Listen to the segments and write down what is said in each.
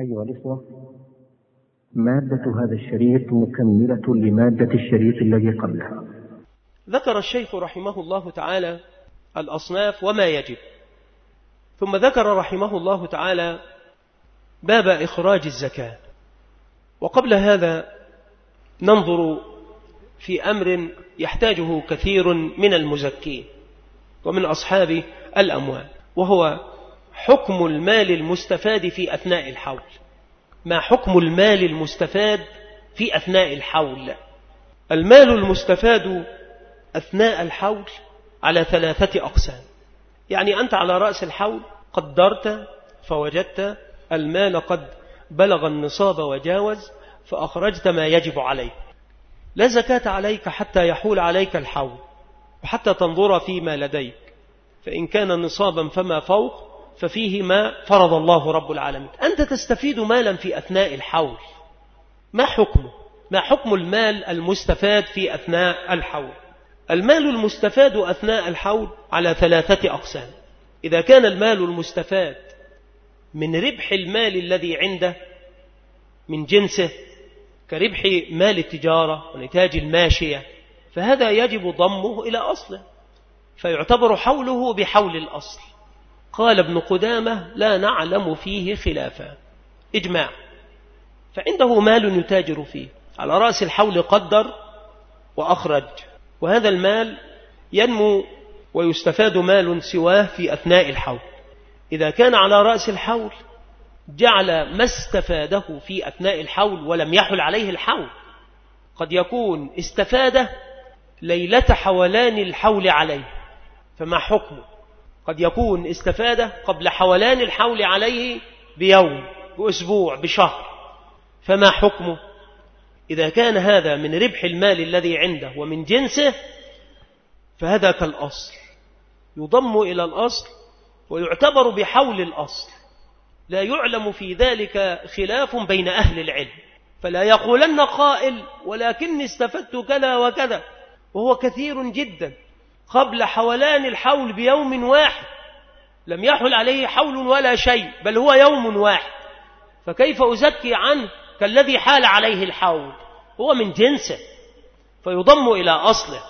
أيها الإخوة، مادة هذا الشريط مكملة لمادة الشريط الذي قبلها. ذكر الشيخ رحمه الله تعالى الأصناف وما يجب، ثم ذكر رحمه الله تعالى باب إخراج الزكاة. وقبل هذا ننظر في أمر يحتاجه كثير من المزكين ومن أصحاب الأموال، وهو حكم المال المستفاد في أثناء الحول. ما حكم المال المستفاد في أثناء الحول؟ المال المستفاد أثناء الحول على 3 أقسام. يعني أنت على رأس الحول قدرت فوجدت المال قد بلغ النصاب وجاوز، فأخرجت ما يجب عليك. لا زكاة عليك حتى يحول عليك الحول وحتى تنظر فيما لديك، فإن كان نصابا فما فوق ففيه ما فرض الله رب العالمين. أنت تستفيد مالا في أثناء الحول، ما حكمه؟ ما حكم المال المستفاد في أثناء الحول؟ المال المستفاد أثناء الحول على 3 أقسام. إذا كان المال المستفاد من ربح المال الذي عنده من جنسه كربح مال التجارة ونتاج الماشية، فهذا يجب ضمه إلى أصله، فيعتبر حوله بحول الأصل. قال ابن قدامة: لا نعلم فيه خلافا، إجماع. فعنده مال يتاجر فيه على رأس الحول، قدر وأخرج، وهذا المال ينمو ويستفاد مال سواه في أثناء الحول. إذا كان على رأس الحول جعل ما استفاده في أثناء الحول ولم يحل عليه الحول. قد يكون استفاده ليلة حولان الحول عليه، فما حكمه؟ قد يكون استفاده قبل حولان الحول عليه بيوم، بأسبوع، بشهر، فما حكمه؟ إذا كان هذا من ربح المال الذي عنده ومن جنسه فهذا كالأصل، يضم إلى الأصل ويعتبر بحول الأصل. لا يعلم في ذلك خلاف بين أهل العلم، فلا يقولن قائل ولكني استفدت كذا وكذا، وهو كثير جدا قبل حولان الحول بيوم واحد، لم يحل عليه حول ولا شيء، بل هو يوم واحد، فكيف أزكي عنه كالذي حال عليه الحول؟ هو من جنسه، فيضم إلى أصله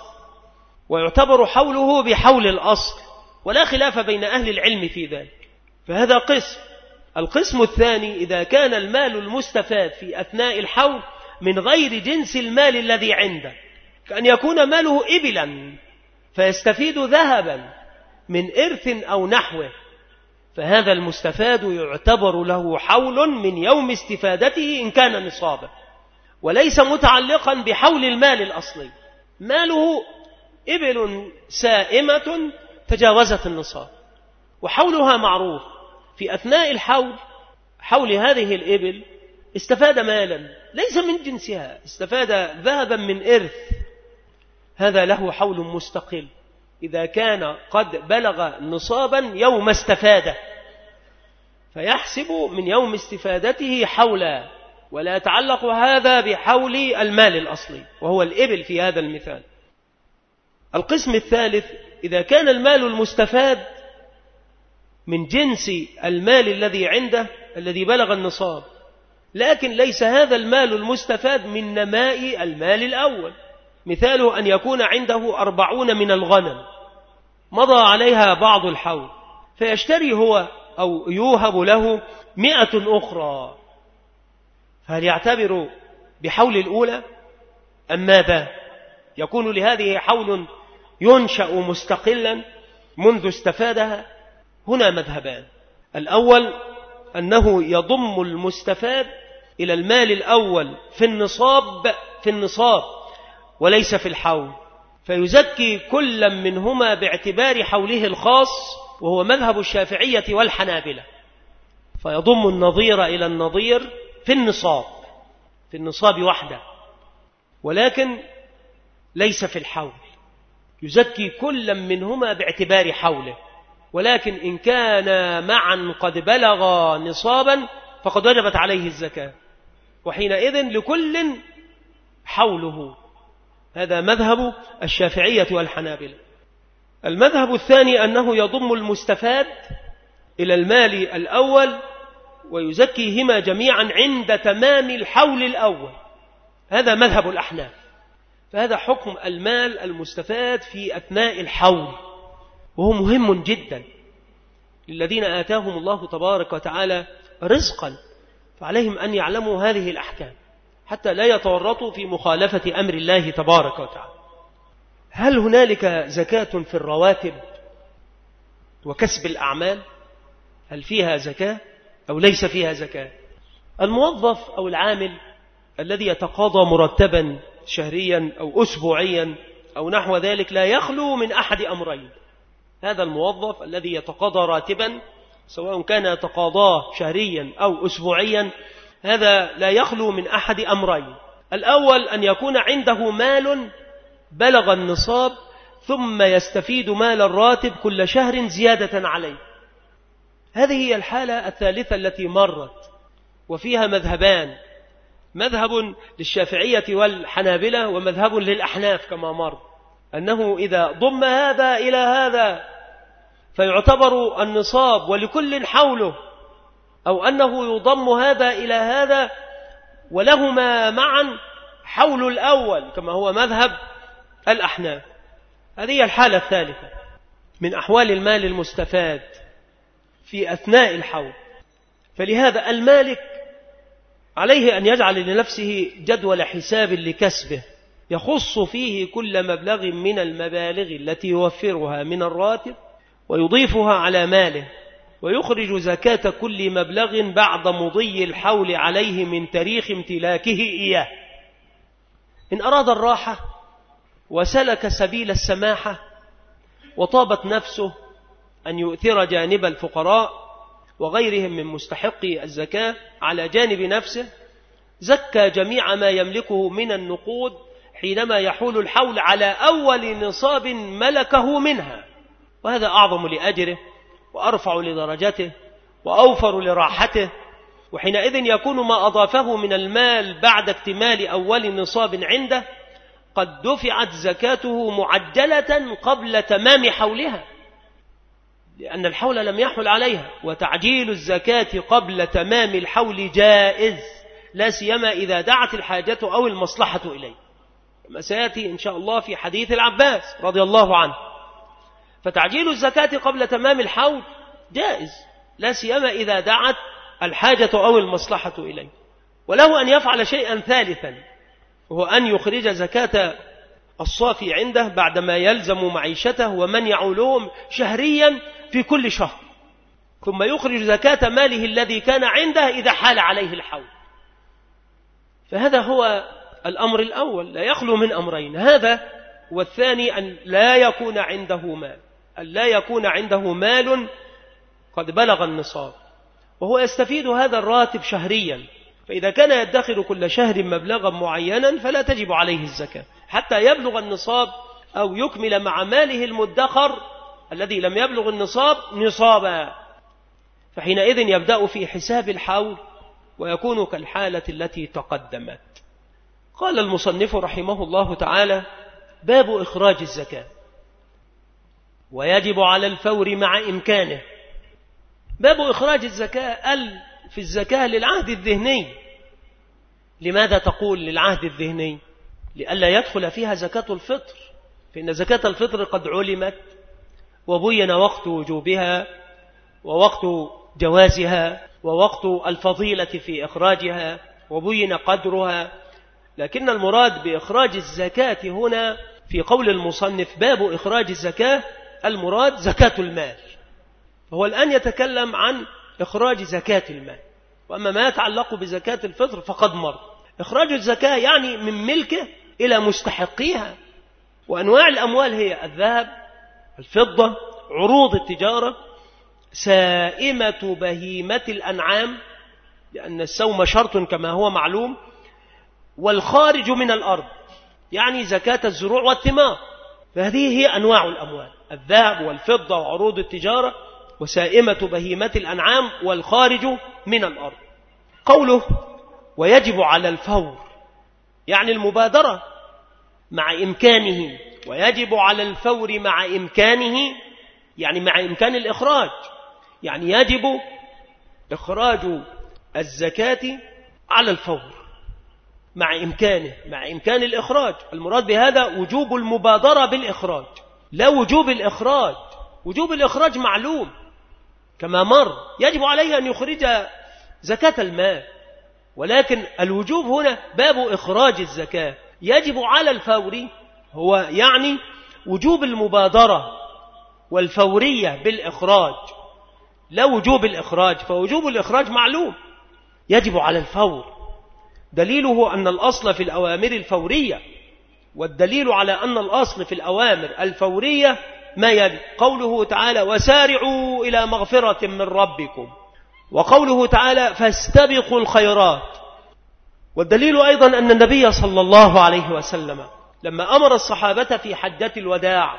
ويعتبر حوله بحول الأصل، ولا خلاف بين أهل العلم في ذلك. فهذا قسم. القسم الثاني: إذا كان المال المستفاد في أثناء الحول من غير جنس المال الذي عنده، كأن يكون ماله إبلا فيستفيد ذهبا من إرث أو نحوه، فهذا المستفاد يعتبر له حول من يوم استفادته إن كان نصابا، وليس متعلقا بحول المال الأصلي. ماله إبل سائمة تجاوزت النصاب وحولها معروف، في أثناء الحول، حول هذه الإبل، استفاد مالا ليس من جنسها، استفاد ذهبا من إرث، هذا له حول مستقل إذا كان قد بلغ نصابا يوم استفاده، فيحسب من يوم استفادته حولا، ولا يتعلق هذا بحول المال الأصلي وهو الإبل في هذا المثال. القسم الثالث: إذا كان المال المستفاد من جنس المال الذي عنده الذي بلغ النصاب، لكن ليس هذا المال المستفاد من نماء المال الأول، مثاله أن يكون عنده 40 من الغنم مضى عليها بعض الحول، فيشتري هو أو يوهب له 100 أخرى، فهل يعتبر بحول الأولى أم ماذا؟ يكون لهذه حول ينشأ مستقلا منذ استفادها؟ هنا مذهبان: الأول أنه يضم المستفاد إلى المال الأول في النصاب وليس في الحول، فيزكي كل منهما باعتبار حوله الخاص، وهو مذهب الشافعية والحنابلة، فيضم النظير إلى النظير في النصاب وحده، ولكن ليس في الحول، يزكي كل منهما باعتبار حوله، ولكن إن كان معا قد بلغ نصابا فقد وجبت عليه الزكاة، وحينئذ لكل حوله. هذا مذهب الشافعية والحنابلة. المذهب الثاني أنه يضم المستفاد إلى المال الأول ويزكيهما جميعا عند تمام الحول الأول. هذا مذهب الأحناف. فهذا حكم المال المستفاد في أثناء الحول، وهو مهم جدا للذين آتاهم الله تبارك وتعالى رزقا، فعليهم أن يعلموا هذه الأحكام حتى لا يتورطوا في مخالفة أمر الله تبارك وتعالى. هل هنالك زكاة في الرواتب وكسب الأعمال؟ هل فيها زكاة أو ليس فيها زكاة؟ الموظف أو العامل الذي يتقاضى مرتبا شهريا أو أسبوعيا أو نحو ذلك لا يخلو من أحد أمرين. هذا الموظف الذي يتقاضى راتبا سواء كان يتقاضاه شهريا أو أسبوعيا، هذا لا يخلو من أحد أمرين. الأول أن يكون عنده مال بلغ النصاب ثم يستفيد مال الراتب كل شهر زيادة عليه. هذه هي الحالة الثالثة التي مرت، وفيها مذهبان، مذهب للشافعية والحنابلة ومذهب للأحناف كما مر، أنه إذا ضم هذا إلى هذا فيعتبر النصاب ولكل حوله، أو أنه يضم هذا إلى هذا ولهما معا حول الأول كما هو مذهب الأحناف. هذه الحالة الثالثة من أحوال المال المستفاد في أثناء الحول. فلهذا المالك عليه أن يجعل لنفسه جدول حساب لكسبه يخص فيه كل مبلغ من المبالغ التي يوفرها من الراتب ويضيفها على ماله، ويخرج زكاة كل مبلغ بعد مضي الحول عليه من تاريخ امتلاكه إياه. إن أراد الراحة وسلك سبيل السماحة وطابت نفسه أن يؤثر جانب الفقراء وغيرهم من مستحقي الزكاة على جانب نفسه، زكى جميع ما يملكه من النقود حينما يحول الحول على أول نصاب ملكه منها، وهذا أعظم لأجره وأرفع لدرجته وأوفر لراحته. وحينئذ يكون ما أضافه من المال بعد اكتمال أول نصاب عنده قد دفعت زكاته معجلة قبل تمام حولها، لأن الحول لم يحل عليها. وتعجيل الزكاة قبل تمام الحول جائز، لا سيما إذا دعت الحاجة أو المصلحة إليه، كما سيأتي إن شاء الله في حديث العباس رضي الله عنه. فتعجيل الزكاة قبل تمام الحول جائز، لا سيما إذا دعت الحاجة أو المصلحة إليه. وله أن يفعل شيئا ثالثا، وهو أن يخرج زكاة الصافي عنده بعدما يلزم معيشته ومن يعولهم شهريا في كل شهر، ثم يخرج زكاة ماله الذي كان عنده إذا حال عليه الحول. فهذا هو الأمر الأول، لا يخلو من أمرين، هذا والثاني أن لا يكون عنده مال، أن لا يكون عنده مال قد بلغ النصاب وهو يستفيد هذا الراتب شهريا، فإذا كان يدخر كل شهر مبلغا معينا فلا تجب عليه الزكاة حتى يبلغ النصاب أو يكمل مع ماله المدخر الذي لم يبلغ النصاب نصابا، فحينئذ يبدأ في حساب الحول ويكون كالحالة التي تقدمت. قال المصنف رحمه الله تعالى: باب إخراج الزكاة، ويجب على الفور مع إمكانه. باب إخراج الزكاة في الزكاة للعهد الذهني. لماذا تقول للعهد الذهني؟ لئلا يدخل فيها زكاة الفطر، فإن زكاة الفطر قد علمت وبين وقت وجوبها ووقت جوازها ووقت الفضيلة في إخراجها وبين قدرها. لكن المراد بإخراج الزكاة هنا في قول المصنف باب إخراج الزكاة المراد زكاة المال، فهو الآن يتكلم عن إخراج زكاة المال. وأما ما يتعلق بزكاة الفطر فقد مر. إخراج الزكاة يعني من ملكه إلى مستحقيها، وأنواع الأموال هي الذهب، الفضة، عروض التجارة، سائمة بهيمة الأنعام، لأن السوم شرط كما هو معلوم، والخارج من الأرض يعني زكاة الزروع والثمار. فهذه هي أنواع الأموال: الذهب والفضة وعروض التجارة وسائمة بهيمة الأنعام والخارج من الأرض. قوله ويجب على الفور يعني المبادرة مع إمكانه، ويجب على الفور مع إمكانه يعني مع إمكان الإخراج، يعني يجب إخراج الزكاة على الفور مع إمكان الإخراج. المراد بهذا وجوب المبادرة بالإخراج، لا وجوب الإخراج. وجوب الإخراج معلوم كما مر، يجب عليه أن يخرج زكاة المال، ولكن الوجوب هنا باب إخراج الزكاة يجب على الفور، هو يعني وجوب المبادرة والفورية بالإخراج، لا وجوب الإخراج. فوجوب الإخراج معلوم يجب على الفور، دليله أن الأصل في الأوامر الفورية، والدليل على أن الأصل في الأوامر الفورية ما يلي قوله تعالى وسارعوا إلى مغفرة من ربكم، وقوله تعالى فاستبقوا الخيرات. والدليل أيضا أن النبي صلى الله عليه وسلم لما أمر الصحابة في حجة الوداع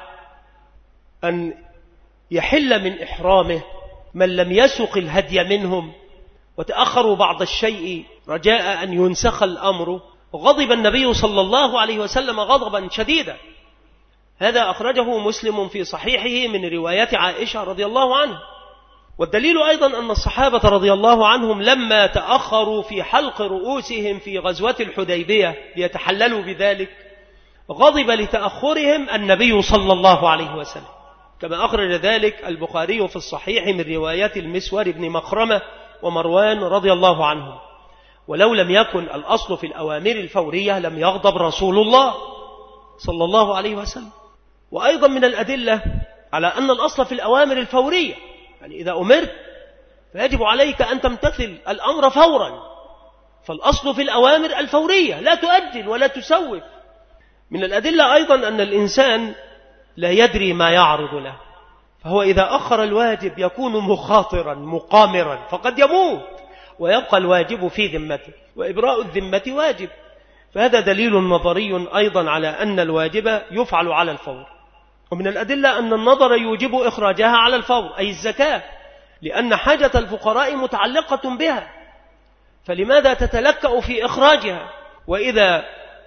أن يحل من إحرامه من لم يسق الهدي منهم وتأخروا بعض الشيء رجاء أن ينسخ الأمر، غضب النبي صلى الله عليه وسلم غضبا شديدا. هذا أخرجه مسلم في صحيحه من رواية عائشة رضي الله عنها. والدليل أيضا أن الصحابة رضي الله عنهم لما تأخروا في حلق رؤوسهم في غزوة الحديبية ليتحللوا بذلك، غضب لتأخرهم النبي صلى الله عليه وسلم، كما أخرج ذلك البخاري في الصحيح من رواية المسور بن مخرمة ومروان رضي الله عنهم. ولو لم يكن الأصل في الأوامر الفورية لم يغضب رسول الله صلى الله عليه وسلم. وأيضا من الأدلة على أن الأصل في الأوامر الفورية، يعني إذا أمرت فيجب عليك أن تمتثل الأمر فورا، فالأصل في الأوامر الفورية لا تؤجل ولا تسوف. من الأدلة أيضا أن الإنسان لا يدري ما يعرض له، فهو إذا أخر الواجب يكون مخاطرا مقامرا فقد يموت ويبقى الواجب في ذمته، وإبراء الذمة واجب. فهذا دليل نظري أيضا على أن الواجب يفعل على الفور. ومن الأدلة أن النظر يوجب إخراجها على الفور أي الزكاة، لأن حاجة الفقراء متعلقة بها، فلماذا تتلكأ في إخراجها؟ وإذا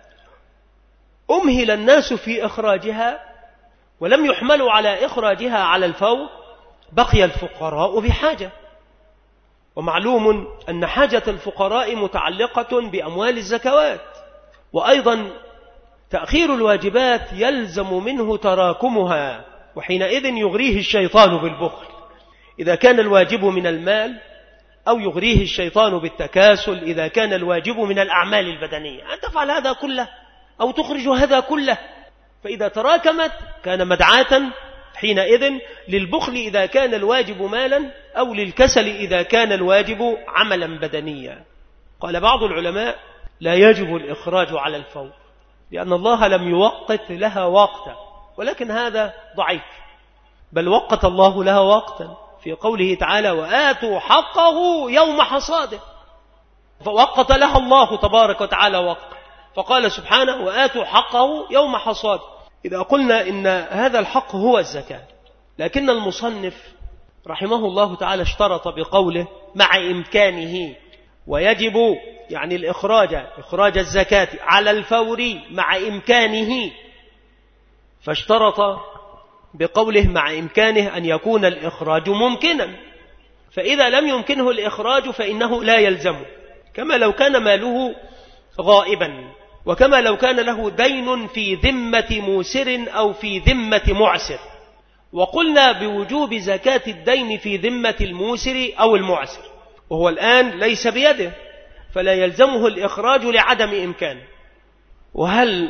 أمهل الناس في إخراجها ولم يحملوا على إخراجها على الفور بقي الفقراء بحاجة. ومعلوم أن حاجة الفقراء متعلقة بأموال الزكوات. وأيضا تأخير الواجبات يلزم منه تراكمها، وحينئذ يغريه الشيطان بالبخل إذا كان الواجب من المال، أو يغريه الشيطان بالتكاسل إذا كان الواجب من الأعمال البدنية، أن تفعل هذا كله أو تخرج هذا كله. فإذا تراكمت كان مدعاة حينئذ للبخل إذا كان الواجب مالا، أو للكسل إذا كان الواجب عملا بدنيا. قال بعض العلماء لا يجب الإخراج على الفور لأن الله لم يوقت لها وقتا، ولكن هذا ضعيف، بل وقت الله لها وقتا في قوله تعالى وآتوا حقه يوم حصاده، فوقت لها الله تبارك وتعالى وقت، فقال سبحانه وآتوا حقه يوم حصاده. إذا قلنا إن هذا الحق هو الزكاة، لكن المصنف رحمه الله تعالى اشترط بقوله مع إمكانه، ويجب يعني إخراج الزكاة على الفور مع إمكانه، فاشترط بقوله مع إمكانه أن يكون الإخراج ممكنا، فإذا لم يمكنه الإخراج فإنه لا يلزمه، كما لو كان ماله غائبا، وكما لو كان له دين في ذمة موسر أو في ذمة معسر. وقلنا بوجوب زكاة الدين في ذمة الموسر أو المعسر، وهو الآن ليس بيده، فلا يلزمه الإخراج لعدم إمكانه. وهل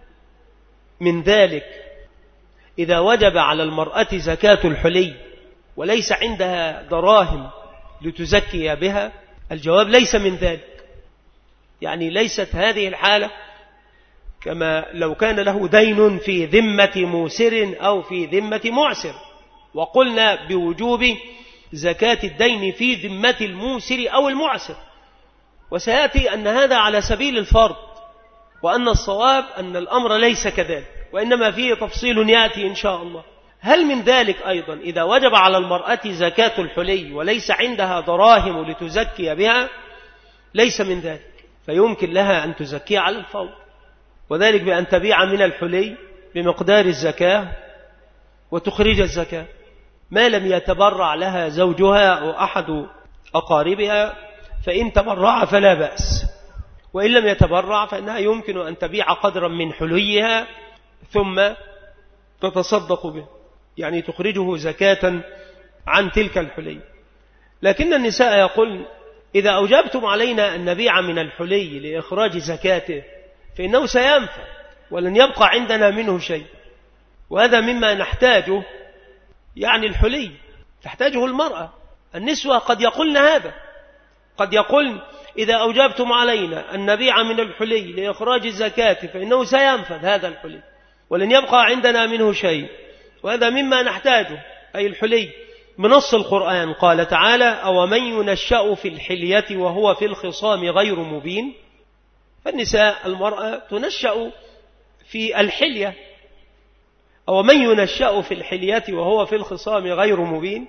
من ذلك إذا وجب على المرأة زكاة الحلي وليس عندها دراهم لتزكي بها؟ الجواب ليس من ذلك، يعني ليست هذه الحالة كما لو كان له دين في ذمة موسر أو في ذمة معسر. وقلنا بوجوب زكاة الدين في ذمة الموسر أو المعسر، وسيأتي أن هذا على سبيل الفرض، وأن الصواب أن الأمر ليس كذلك، وإنما فيه تفصيل يأتي إن شاء الله. هل من ذلك أيضا إذا وجب على المرأة زكاة الحلي وليس عندها دراهم لتزكي بها؟ ليس من ذلك، فيمكن لها أن تزكي على الفور، وذلك بأن تبيع من الحلي بمقدار الزكاة وتخرج الزكاة، ما لم يتبرع لها زوجها أو أحد أقاربها فإن تبرع فلا بأس، وإن لم يتبرع فإنها يمكن أن تبيع قدرا من حليها ثم تتصدق به، يعني تخرجه زكاة عن تلك الحلي. لكن النساء يقول إذا أوجبتم علينا أن نبيع من الحلي لإخراج زكاته فإنه سينفع ولن يبقى عندنا منه شيء، وهذا مما نحتاجه، يعني الحلي تحتاجه المرأة. النسوة قد يقولن هذا، قد يقولن إذا أوجبتم علينا أن نبيع من الحلي لإخراج الزكاة فإنه سينفذ هذا الحلي ولن يبقى عندنا منه شيء، وهذا مما نحتاجه أي الحلي. بنص القرآن قال تعالى أومن ينشأ في الحلية وهو في الخصام غير مبين. فالنساء المرأة تنشأ في الحلية، أومن ينشأ في الحلية وهو في الخصام غير مبين.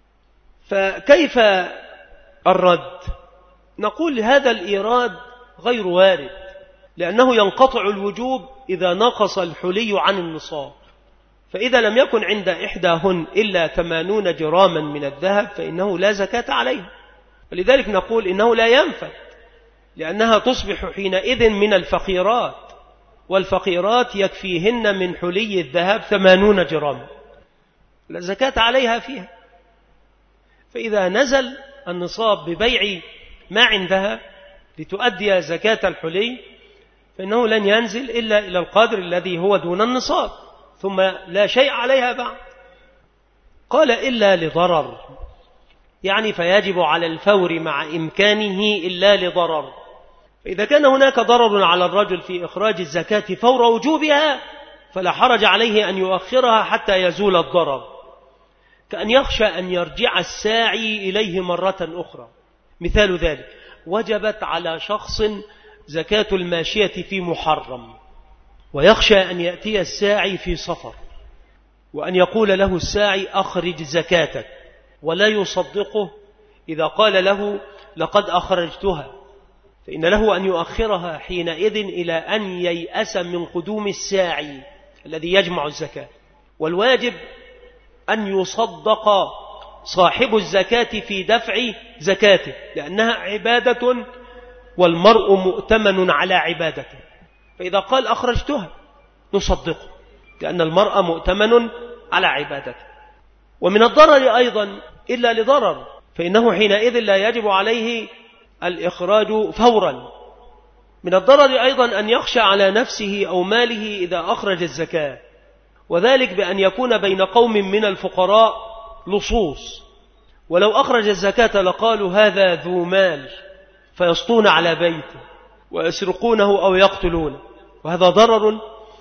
فكيف الرد؟ نقول هذا الإيراد غير وارد، لأنه ينقطع الوجوب إذا نقص الحلي عن النصاب، فإذا لم يكن عند إحداهن إلا 80 جراما من الذهب فإنه لا زكاة عليه. ولذلك نقول إنه لا ينفذ، لأنها تصبح حينئذ من الفقيرات، والفقيرات يكفيهن من حلي الذهب 80 جراما، لا زكاة عليها فيها. فإذا نزل النصاب ببيع ما عندها لتؤدي زكاة الحلي فإنه لن ينزل إلا إلى القدر الذي هو دون النصاب، ثم لا شيء عليها بعد. قال إلا لضرر، يعني فيجب على الفور مع إمكانه إلا لضرر. فإذا كان هناك ضرر على الرجل في إخراج الزكاة فور وجوبها فلا حرج عليه أن يؤخرها حتى يزول الضرر، كأن يخشى أن يرجع الساعي إليه مرة أخرى. مثال ذلك وجبت على شخص زكاة الماشية في محرم، ويخشى أن يأتي الساعي في صفر وأن يقول له الساعي أخرج زكاتك، ولا يصدقه إذا قال له لقد أخرجتها، فإن له أن يؤخرها حينئذ إلى أن ييأس من قدوم الساعي الذي يجمع الزكاة. والواجب أن يصدق صاحب الزكاة في دفع زكاته، لأنها عبادة والمرء مؤتمن على عبادته، فإذا قال أخرجتها نصدقه لأن المرء مؤتمن على عبادته. ومن الضرر أيضا إلا لضرر، فإنه حينئذ لا يجب عليه الإخراج فورا. من الضرر أيضا أن يخشى على نفسه أو ماله إذا أخرج الزكاة، وذلك بأن يكون بين قوم من الفقراء لصوص، ولو أخرج الزكاة لقالوا هذا ذو مال فيسطون على بيته ويسرقونه أو يقتلونه، وهذا ضرر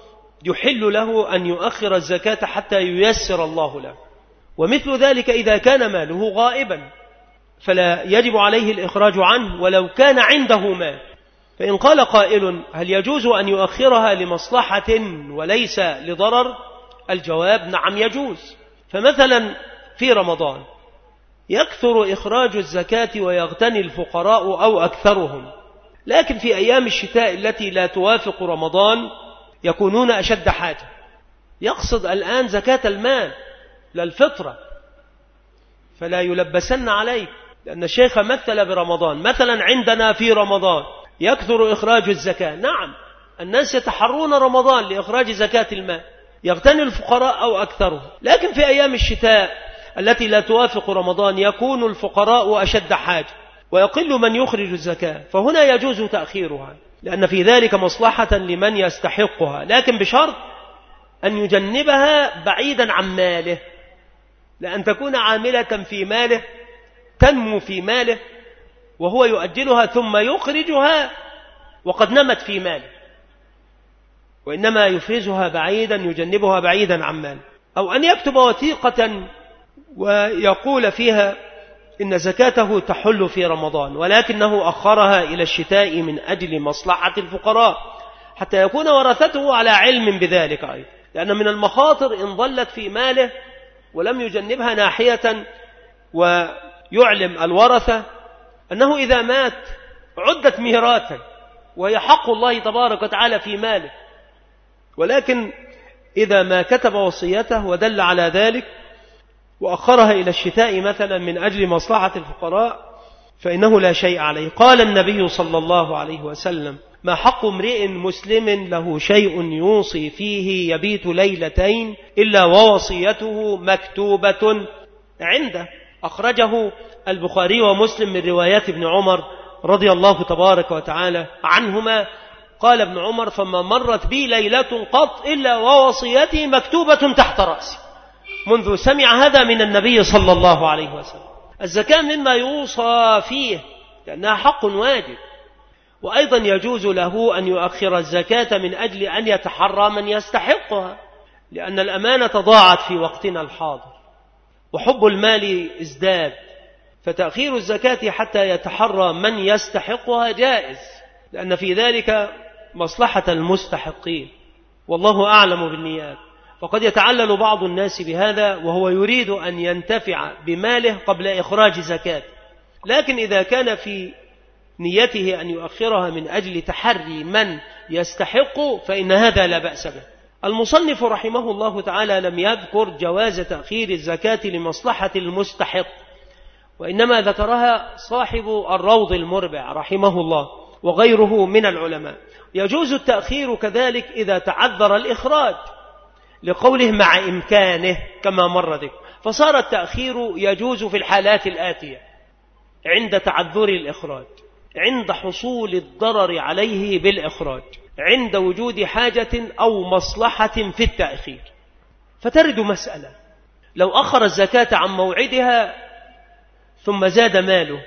يحل له أن يؤخر الزكاة حتى ييسر الله له. ومثل ذلك إذا كان ماله غائبا فلا يجب عليه الإخراج عنه ولو كان عنده مال. فإن قال قائل هل يجوز أن يؤخرها لمصلحة وليس لضرر؟ الجواب نعم يجوز. فمثلا في رمضان يكثر إخراج الزكاة ويغتني الفقراء أو أكثرهم، لكن في أيام الشتاء التي لا توافق رمضان يكونون أشد حاجة. يقصد الآن زكاة المال للفطرة، فلا يلبسن عليه، لأن الشيخ مثل برمضان. مثلا عندنا في رمضان يكثر إخراج الزكاة، نعم الناس يتحرون رمضان لإخراج زكاة المال، يغتني الفقراء أو أكثرهم، لكن في أيام الشتاء التي لا توافق رمضان يكون الفقراء أشد حاجة ويقل من يخرج الزكاة، فهنا يجوز تأخيرها لأن في ذلك مصلحة لمن يستحقها، لكن بشرط أن يجنبها بعيدا عن ماله، لأن تكون عاملة في ماله تنمو في ماله وهو يؤجلها ثم يخرجها وقد نمت في ماله، وإنما يفرزها بعيدا يجنبها بعيدا عن ماله. أو أن يكتب وثيقة ويقول فيها إن زكاته تحل في رمضان ولكنه أخرها إلى الشتاء من أجل مصلحة الفقراء، حتى يكون ورثته على علم بذلك أيضا، لأن من المخاطر إن ضلت في ماله ولم يجنبها ناحية ويعلم الورثة أنه إذا مات عدت ميراثا وهي حق الله تبارك وتعالى في ماله، ولكن إذا ما كتب وصيته ودل على ذلك وأخرها إلى الشتاء مثلا من أجل مصلحة الفقراء فإنه لا شيء عليه. قال النبي صلى الله عليه وسلم: ما حق امرئ مسلم له شيء يوصي فيه يبيت ليلتين إلا ووصيته مكتوبة عنده. أخرجه البخاري ومسلم من روايات ابن عمر رضي الله تبارك وتعالى عنهما. قال ابن عمر: فما مرت بي ليلة قط إلا ووصيتي مكتوبة تحت رأسي، منذ سمع هذا من النبي صلى الله عليه وسلم. الزكاة مما يوصى فيه لأنها حق واجب، وأيضا يجوز له أن يؤخر الزكاة من أجل أن يتحرى من يستحقها، لأن الأمانة ضاعت في وقتنا الحاضر وحب المال ازداد، فتأخير الزكاة حتى يتحرى من يستحقها جائز، لأن في ذلك مصلحة المستحقين، والله أعلم بالنيات. فقد يتعلل بعض الناس بهذا وهو يريد أن ينتفع بماله قبل إخراج زكاة، لكن إذا كان في نيته أن يؤخرها من أجل تحري من يستحق فإن هذا لا بأس به. المصنف رحمه الله تعالى لم يذكر جواز تأخير الزكاة لمصلحة المستحق، وإنما ذكرها صاحب الروض المربع رحمه الله وغيره من العلماء. يجوز التأخير كذلك إذا تعذر الإخراج، لقوله مع إمكانه كما مر ذكر، فصار التأخير يجوز في الحالات الآتية: عند تعذر الإخراج، عند حصول الضرر عليه بالإخراج، عند وجود حاجة أو مصلحة في التأخير. فترد مسألة: لو أخر الزكاة عن موعدها ثم زاد ماله،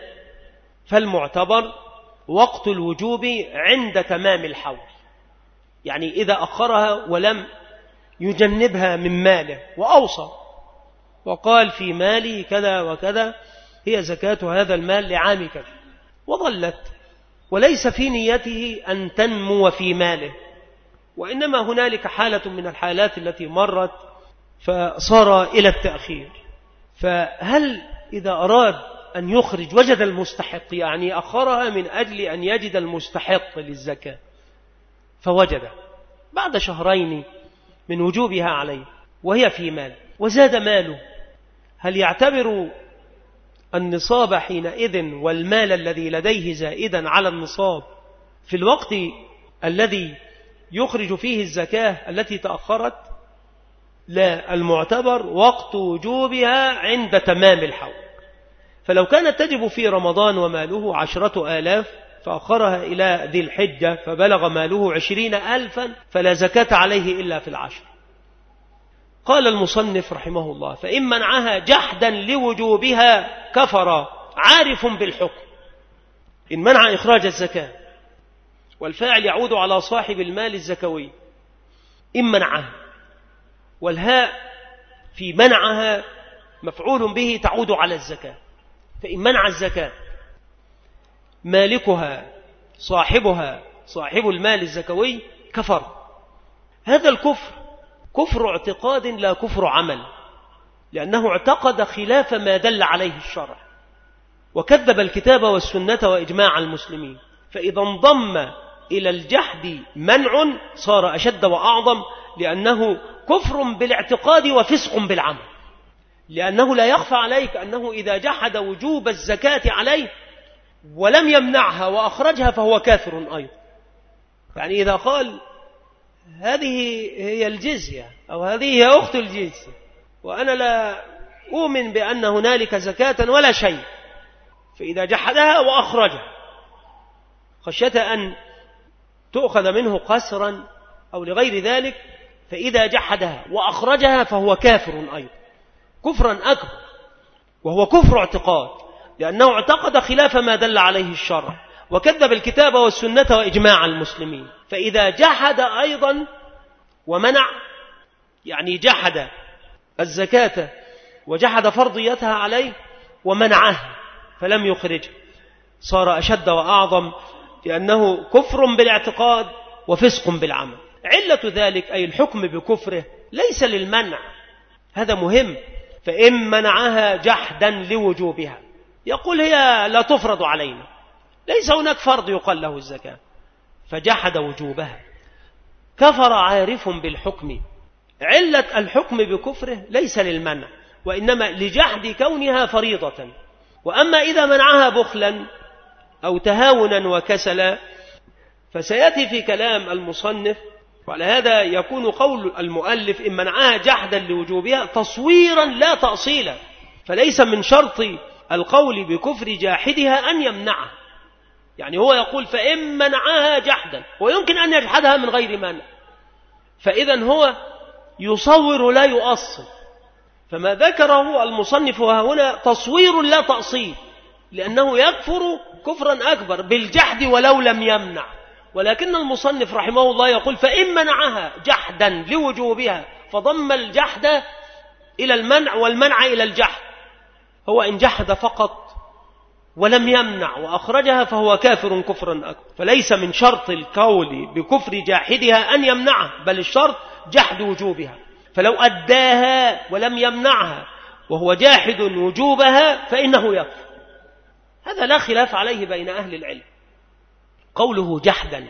فالمعتبر وقت الوجوب عند تمام الحول، يعني إذا أخرها ولم يجنبها من ماله وأوصى وقال في مالي كذا وكذا هي زكاة هذا المال لعام كذا، وظلت وليس في نيته أن تنمو في ماله، وإنما هنالك حالة من الحالات التي مرت فصار إلى التأخير. فهل إذا أراد أن يخرج وجد المستحق، يعني أخرها من أجل أن يجد المستحق للزكاة فوجد بعد شهرين من وجوبها عليه وهي في مال وزاد ماله، هل يعتبر النصاب حينئذ والمال الذي لديه زائدا على النصاب في الوقت الذي يخرج فيه الزكاة التي تأخرت؟ لا، المعتبر وقت وجوبها عند تمام الحول. فلو كانت تجب في رمضان وماله 10,000 فأخرها إلى ذي الحجة فبلغ ماله 20,000 فلا زكاة عليه إلا في 10. قال المصنف رحمه الله: فإن منعها جحدا لوجوبها كفر عارف بالحكم. إن منع إخراج الزكاة، والفاعل يعود على صاحب المال الزكوي، إن منعها، والهاء في منعها مفعول به تعود على الزكاة. فإن منع الزكاة مالكها صاحبها صاحب المال الزكوي كفر. هذا الكفر كفر اعتقاد لا كفر عمل، لأنه اعتقد خلاف ما دل عليه الشرع وكذب الكتاب والسنة وإجماع المسلمين. فإذا انضم إلى الجحد منع صار أشد وأعظم، لأنه كفر بالاعتقاد وفسق بالعمل. لأنه لا يخفى عليك أنه إذا جحد وجوب الزكاة عليه ولم يمنعها وأخرجها فهو كافر أيضا. يعني إذا قال هذه هي الجزية أو هذه هي أخت الجزية وأنا لا أؤمن بأن هنالك زكاة ولا شيء، فإذا جحدها وأخرجها خشية أن تؤخذ منه قسرا أو لغير ذلك، فإذا جحدها وأخرجها فهو كافر أيضا كفرا أكبر، وهو كفر اعتقاد، لأنه اعتقد خلاف ما دل عليه الشرع وكذب الكتاب والسنة وإجماع المسلمين. فإذا جحد أيضا ومنع، يعني جحد الزكاة وجحد فرضيتها عليه ومنعها فلم يخرجها، صار أشد وأعظم، لأنه كفر بالاعتقاد وفسق بالعمل. علة ذلك أي الحكم بكفره ليس للمنع، هذا مهم. فإن منعها جحدا لوجوبها، يقول هي لا تفرض علينا، ليس هناك فرض يقال له الزكاة، فجحد وجوبها كفر عارف بالحكم. علة الحكم بكفره ليس للمنع، وإنما لجحد كونها فريضة، وأما إذا منعها بخلا أو تهاونا وكسلا فسيأتي في كلام المصنف، وعلى هذا يكون قول المؤلف إن منعها جحدا لوجوبها تصويرا لا تأصيلا، فليس من شرط القول بكفر جاحدها أن يمنعها. يعني هو يقول فإن منعها جحدا، ويمكن أن يجحدها من غير منع، فإذا هو يصور لا يؤصل. فما ذكره المصنف هنا تصوير لا تأصيل، لأنه يكفر كفرا أكبر بالجحد ولو لم يمنع. ولكن المصنف رحمه الله يقول فإن منعها جحدا لوجوبها، فضم الجحد إلى المنع والمنع إلى الجحد. هو إن جحد فقط ولم يمنع وأخرجها فهو كافر كفرا أكبر. فليس من شرط القول بكفر جاحدها أن يمنعها، بل الشرط جحد وجوبها. فلو أداها ولم يمنعها وهو جاحد وجوبها فإنه يكفر. هذا لا خلاف عليه بين أهل العلم. قوله جحدا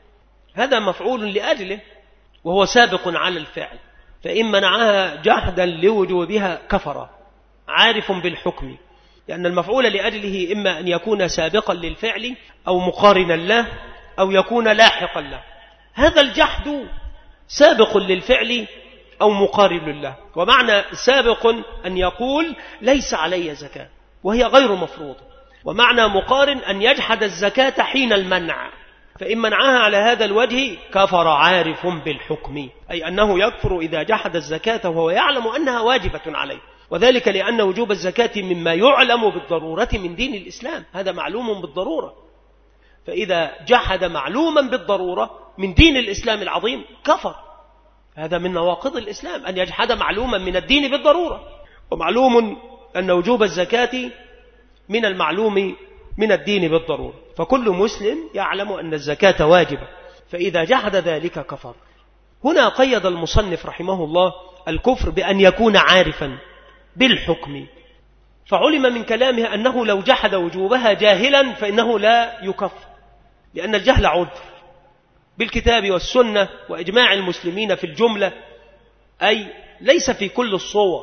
هذا مفعول لأجله وهو سابق على الفعل، فإن منعها جحدا لوجوبها كفر، عارف بالحكم، لأن المفعول لأجله إما أن يكون سابقا للفعل أو مقارنا له أو يكون لاحقا له. هذا الجحد سابق للفعل أو مقارن له، ومعنى سابق أن يقول ليس علي زكاة وهي غير مفروضة، ومعنى مقارن أن يجحد الزكاة حين المنع، فإن منعها على هذا الوجه كفر عارف بالحكم، أي أنه يكفر إذا جحد الزكاة وهو يعلم أنها واجبة عليه، وذلك لأن وجوب الزكاة مما يعلم بالضرورة من دين الإسلام، هذا معلوم بالضرورة. فإذا جحد معلوما بالضرورة من دين الإسلام العظيم كفر. هذا من نواقض الإسلام أن يجحد معلوما من الدين بالضرورة، ومعلوم أن وجوب الزكاة من المعلوم من الدين بالضرورة، فكل مسلم يعلم أن الزكاة واجبة، فإذا جحد ذلك كفر. هنا قيد المصنف رحمه الله الكفر بأن يكون عارفا بالحكم، فعلم من كلامه أنه لو جحد وجوبها جاهلا فإنه لا يكفر، لأن الجهل عذر بالكتاب والسنة وإجماع المسلمين في الجملة، أي ليس في كل الصور.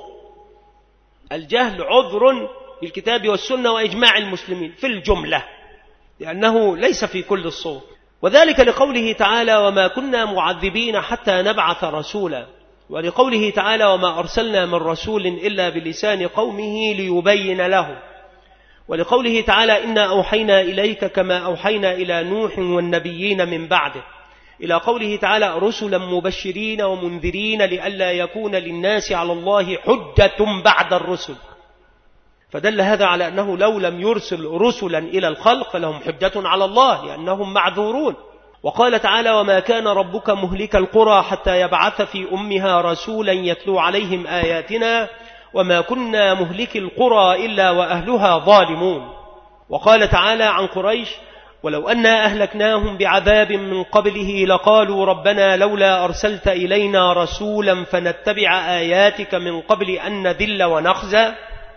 الجهل عذر بالكتاب والسنة وإجماع المسلمين في الجملة، لأنه ليس في كل الصور، وذلك لقوله تعالى وما كنا معذبين حتى نبعث رسولا، ولقوله تعالى وما أرسلنا من رسول إلا بلسان قومه ليبين له، ولقوله تعالى إنا أوحينا إليك كما أوحينا إلى نوح والنبيين من بعده، إلى قوله تعالى رسلا مبشرين ومنذرين لئلا يكون للناس على الله حجة بعد الرسل. فدل هذا على أنه لو لم يرسل رسلا إلى الخلق فلهم حجة على الله لأنهم معذورون. وقال تعالى وما كان ربك مهلك القرى حتى يبعث في أمها رسولا يتلو عليهم آياتنا وما كنا مهلك القرى إلا وأهلها ظالمون. وقال تعالى عن قريش ولو أنا أهلكناهم بعذاب من قبله لقالوا ربنا لولا أرسلت إلينا رسولا فنتبع آياتك من قبل أن نذل ونخزى.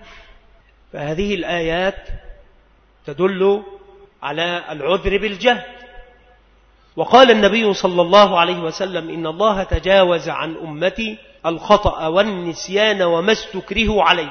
فهذه الآيات تدل على العذر بالجهل. وقال النبي صلى الله عليه وسلم إن الله تجاوز عن أمتي الخطأ والنسيان وما استكرهوا عليه.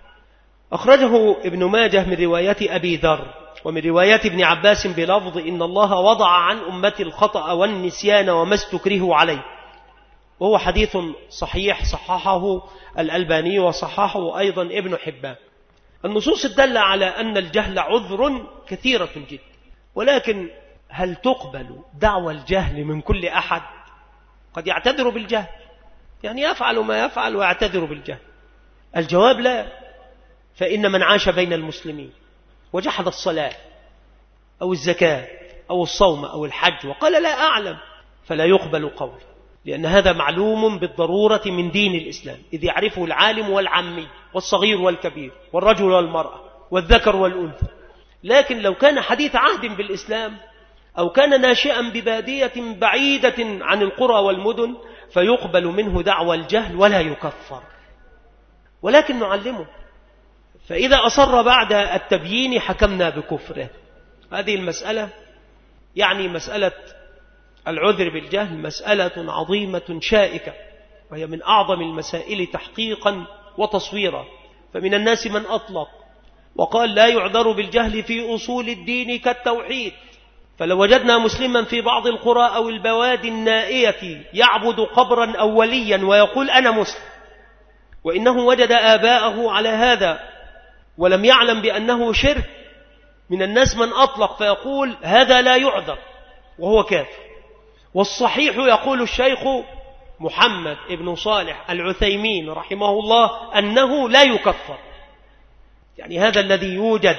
أخرجه ابن ماجه من رواية أبي ذر ومن رواية ابن عباس بلفظ إن الله وضع عن أمتي الخطأ والنسيان وما استكرهوا عليه، وهو حديث صحيح صححه الألباني وصححه أيضا ابن حبان. النصوص الدالة على أن الجهل عذر كثيرة جدا، ولكن هل تقبل دعوى الجهل من كل أحد؟ قد يعتذر بالجهل، يعني يفعل ما يفعل ويعتذر بالجهل. الجواب لا. فإن من عاش بين المسلمين وجحد الصلاة أو الزكاة أو الصوم أو الحج وقال لا أعلم فلا يقبل قول، لأن هذا معلوم بالضرورة من دين الإسلام، إذ يعرفه العالم والعامي والصغير والكبير والرجل والمرأة والذكر والأنثى. لكن لو كان حديث عهد بالإسلام أو كان ناشئا ببادية بعيدة عن القرى والمدن فيقبل منه دعوى الجهل ولا يكفر، ولكن نعلمه، فإذا أصر بعد التبيين حكمنا بكفره. هذه المسألة يعني مسألة العذر بالجهل مسألة عظيمة شائكة، وهي من أعظم المسائل تحقيقا وتصويرا. فمن الناس من أطلق وقال لا يعذر بالجهل في أصول الدين كالتوحيد. فلو وجدنا مسلما في بعض القرى أو البوادي النائية يعبد قبرا أوليا ويقول أنا مسلم، وإنه وجد آباءه على هذا ولم يعلم بأنه شرك، من الناس من أطلق فيقول هذا لا يعذر وهو كافر. والصحيح يقول الشيخ محمد بن صالح العثيمين رحمه الله أنه لا يكفر. يعني هذا الذي يوجد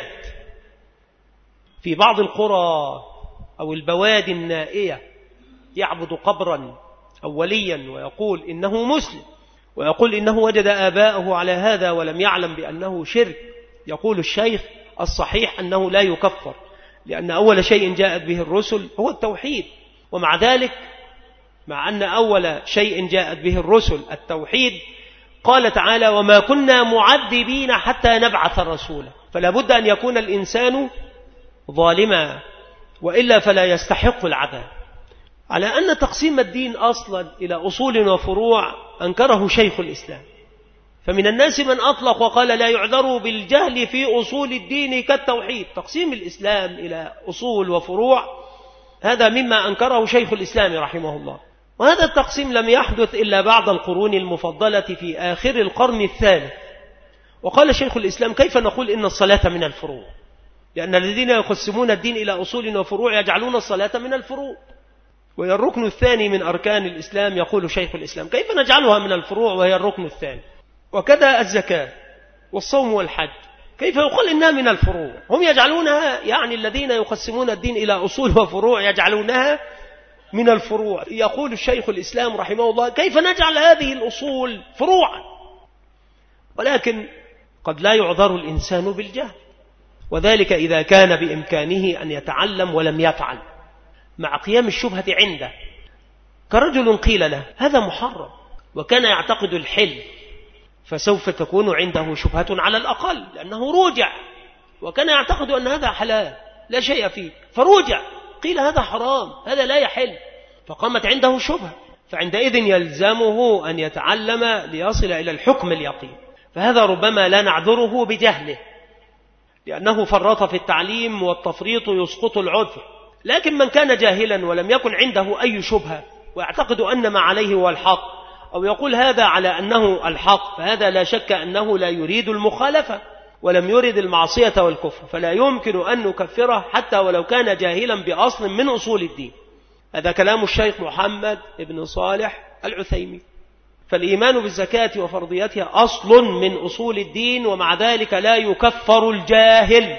في بعض القرى أو البوادي النائية يعبد قبرا أوليا ويقول إنه مسلم، ويقول إنه وجد آباءه على هذا ولم يعلم بأنه شرك، يقول الشيخ الصحيح أنه لا يكفر، لأن أول شيء جاءت به الرسل هو التوحيد. ومع ذلك مع أن أول شيء جاءت به الرسل التوحيد، قال تعالى وما كنا معذبين حتى نبعث رسولا. فلا بد أن يكون الإنسان ظالما وإلا فلا يستحق العذاب. على أن تقسيم الدين أصلا إلى أصول وفروع أنكره شيخ الإسلام، فمن الناس من أطلق وقال لا يعذر بالجهل في أصول الدين كالتوحيد. تقسيم الإسلام إلى أصول وفروع هذا مما أنكره شيخ الإسلام رحمه الله. وهذا التقسيم لم يحدث إلا بعد القرون المفضلة في آخر القرن الثالث. وقال شيخ الإسلام كيف نقول إن الصلاة من الفروع؟ لأن الذين يقسمون الدين إلى أصول وفروع يجعلون الصلاة من الفروع، وهي الركن الثاني من أركان الإسلام. يقول شيخ الإسلام كيف نجعلها من الفروع وهي الركن الثاني؟ وكذا الزكاة والصوم والحج كيف يقول إنها من الفروع؟ هم يجعلونها، يعني الذين يقسمون الدين إلى أصول وفروع يجعلونها من الفروع. يقول الشيخ الإسلام رحمه الله كيف نجعل هذه الأصول فروعا؟ ولكن قد لا يعذر الإنسان بالجهل، وذلك إذا كان بإمكانه أن يتعلم ولم يفعل مع قيام الشبهة عنده. كرجل قيل له هذا محرم وكان يعتقد الحل، فسوف تكون عنده شبهة على الأقل لأنه روجع، وكان يعتقد أن هذا حلال لا شيء فيه، فروجع قيل هذا حرام هذا لا يحل، فقامت عنده شبهة، فعندئذ يلزمه أن يتعلم ليصل إلى الحكم اليقين. فهذا ربما لا نعذره بجهله لأنه فرط في التعليم، والتفريط يسقط العذر. لكن من كان جاهلا ولم يكن عنده أي شبهة ويعتقد أن ما عليه هو الحق، أو يقول هذا على أنه الحق، فهذا لا شك أنه لا يريد المخالفة ولم يرد المعصية والكفر، فلا يمكن أن نكفره حتى ولو كان جاهلا بأصل من أصول الدين. هذا كلام الشيخ محمد بن صالح العثيمين. فالإيمان بالزكاة وفرضيتها أصل من أصول الدين، ومع ذلك لا يكفر الجاهل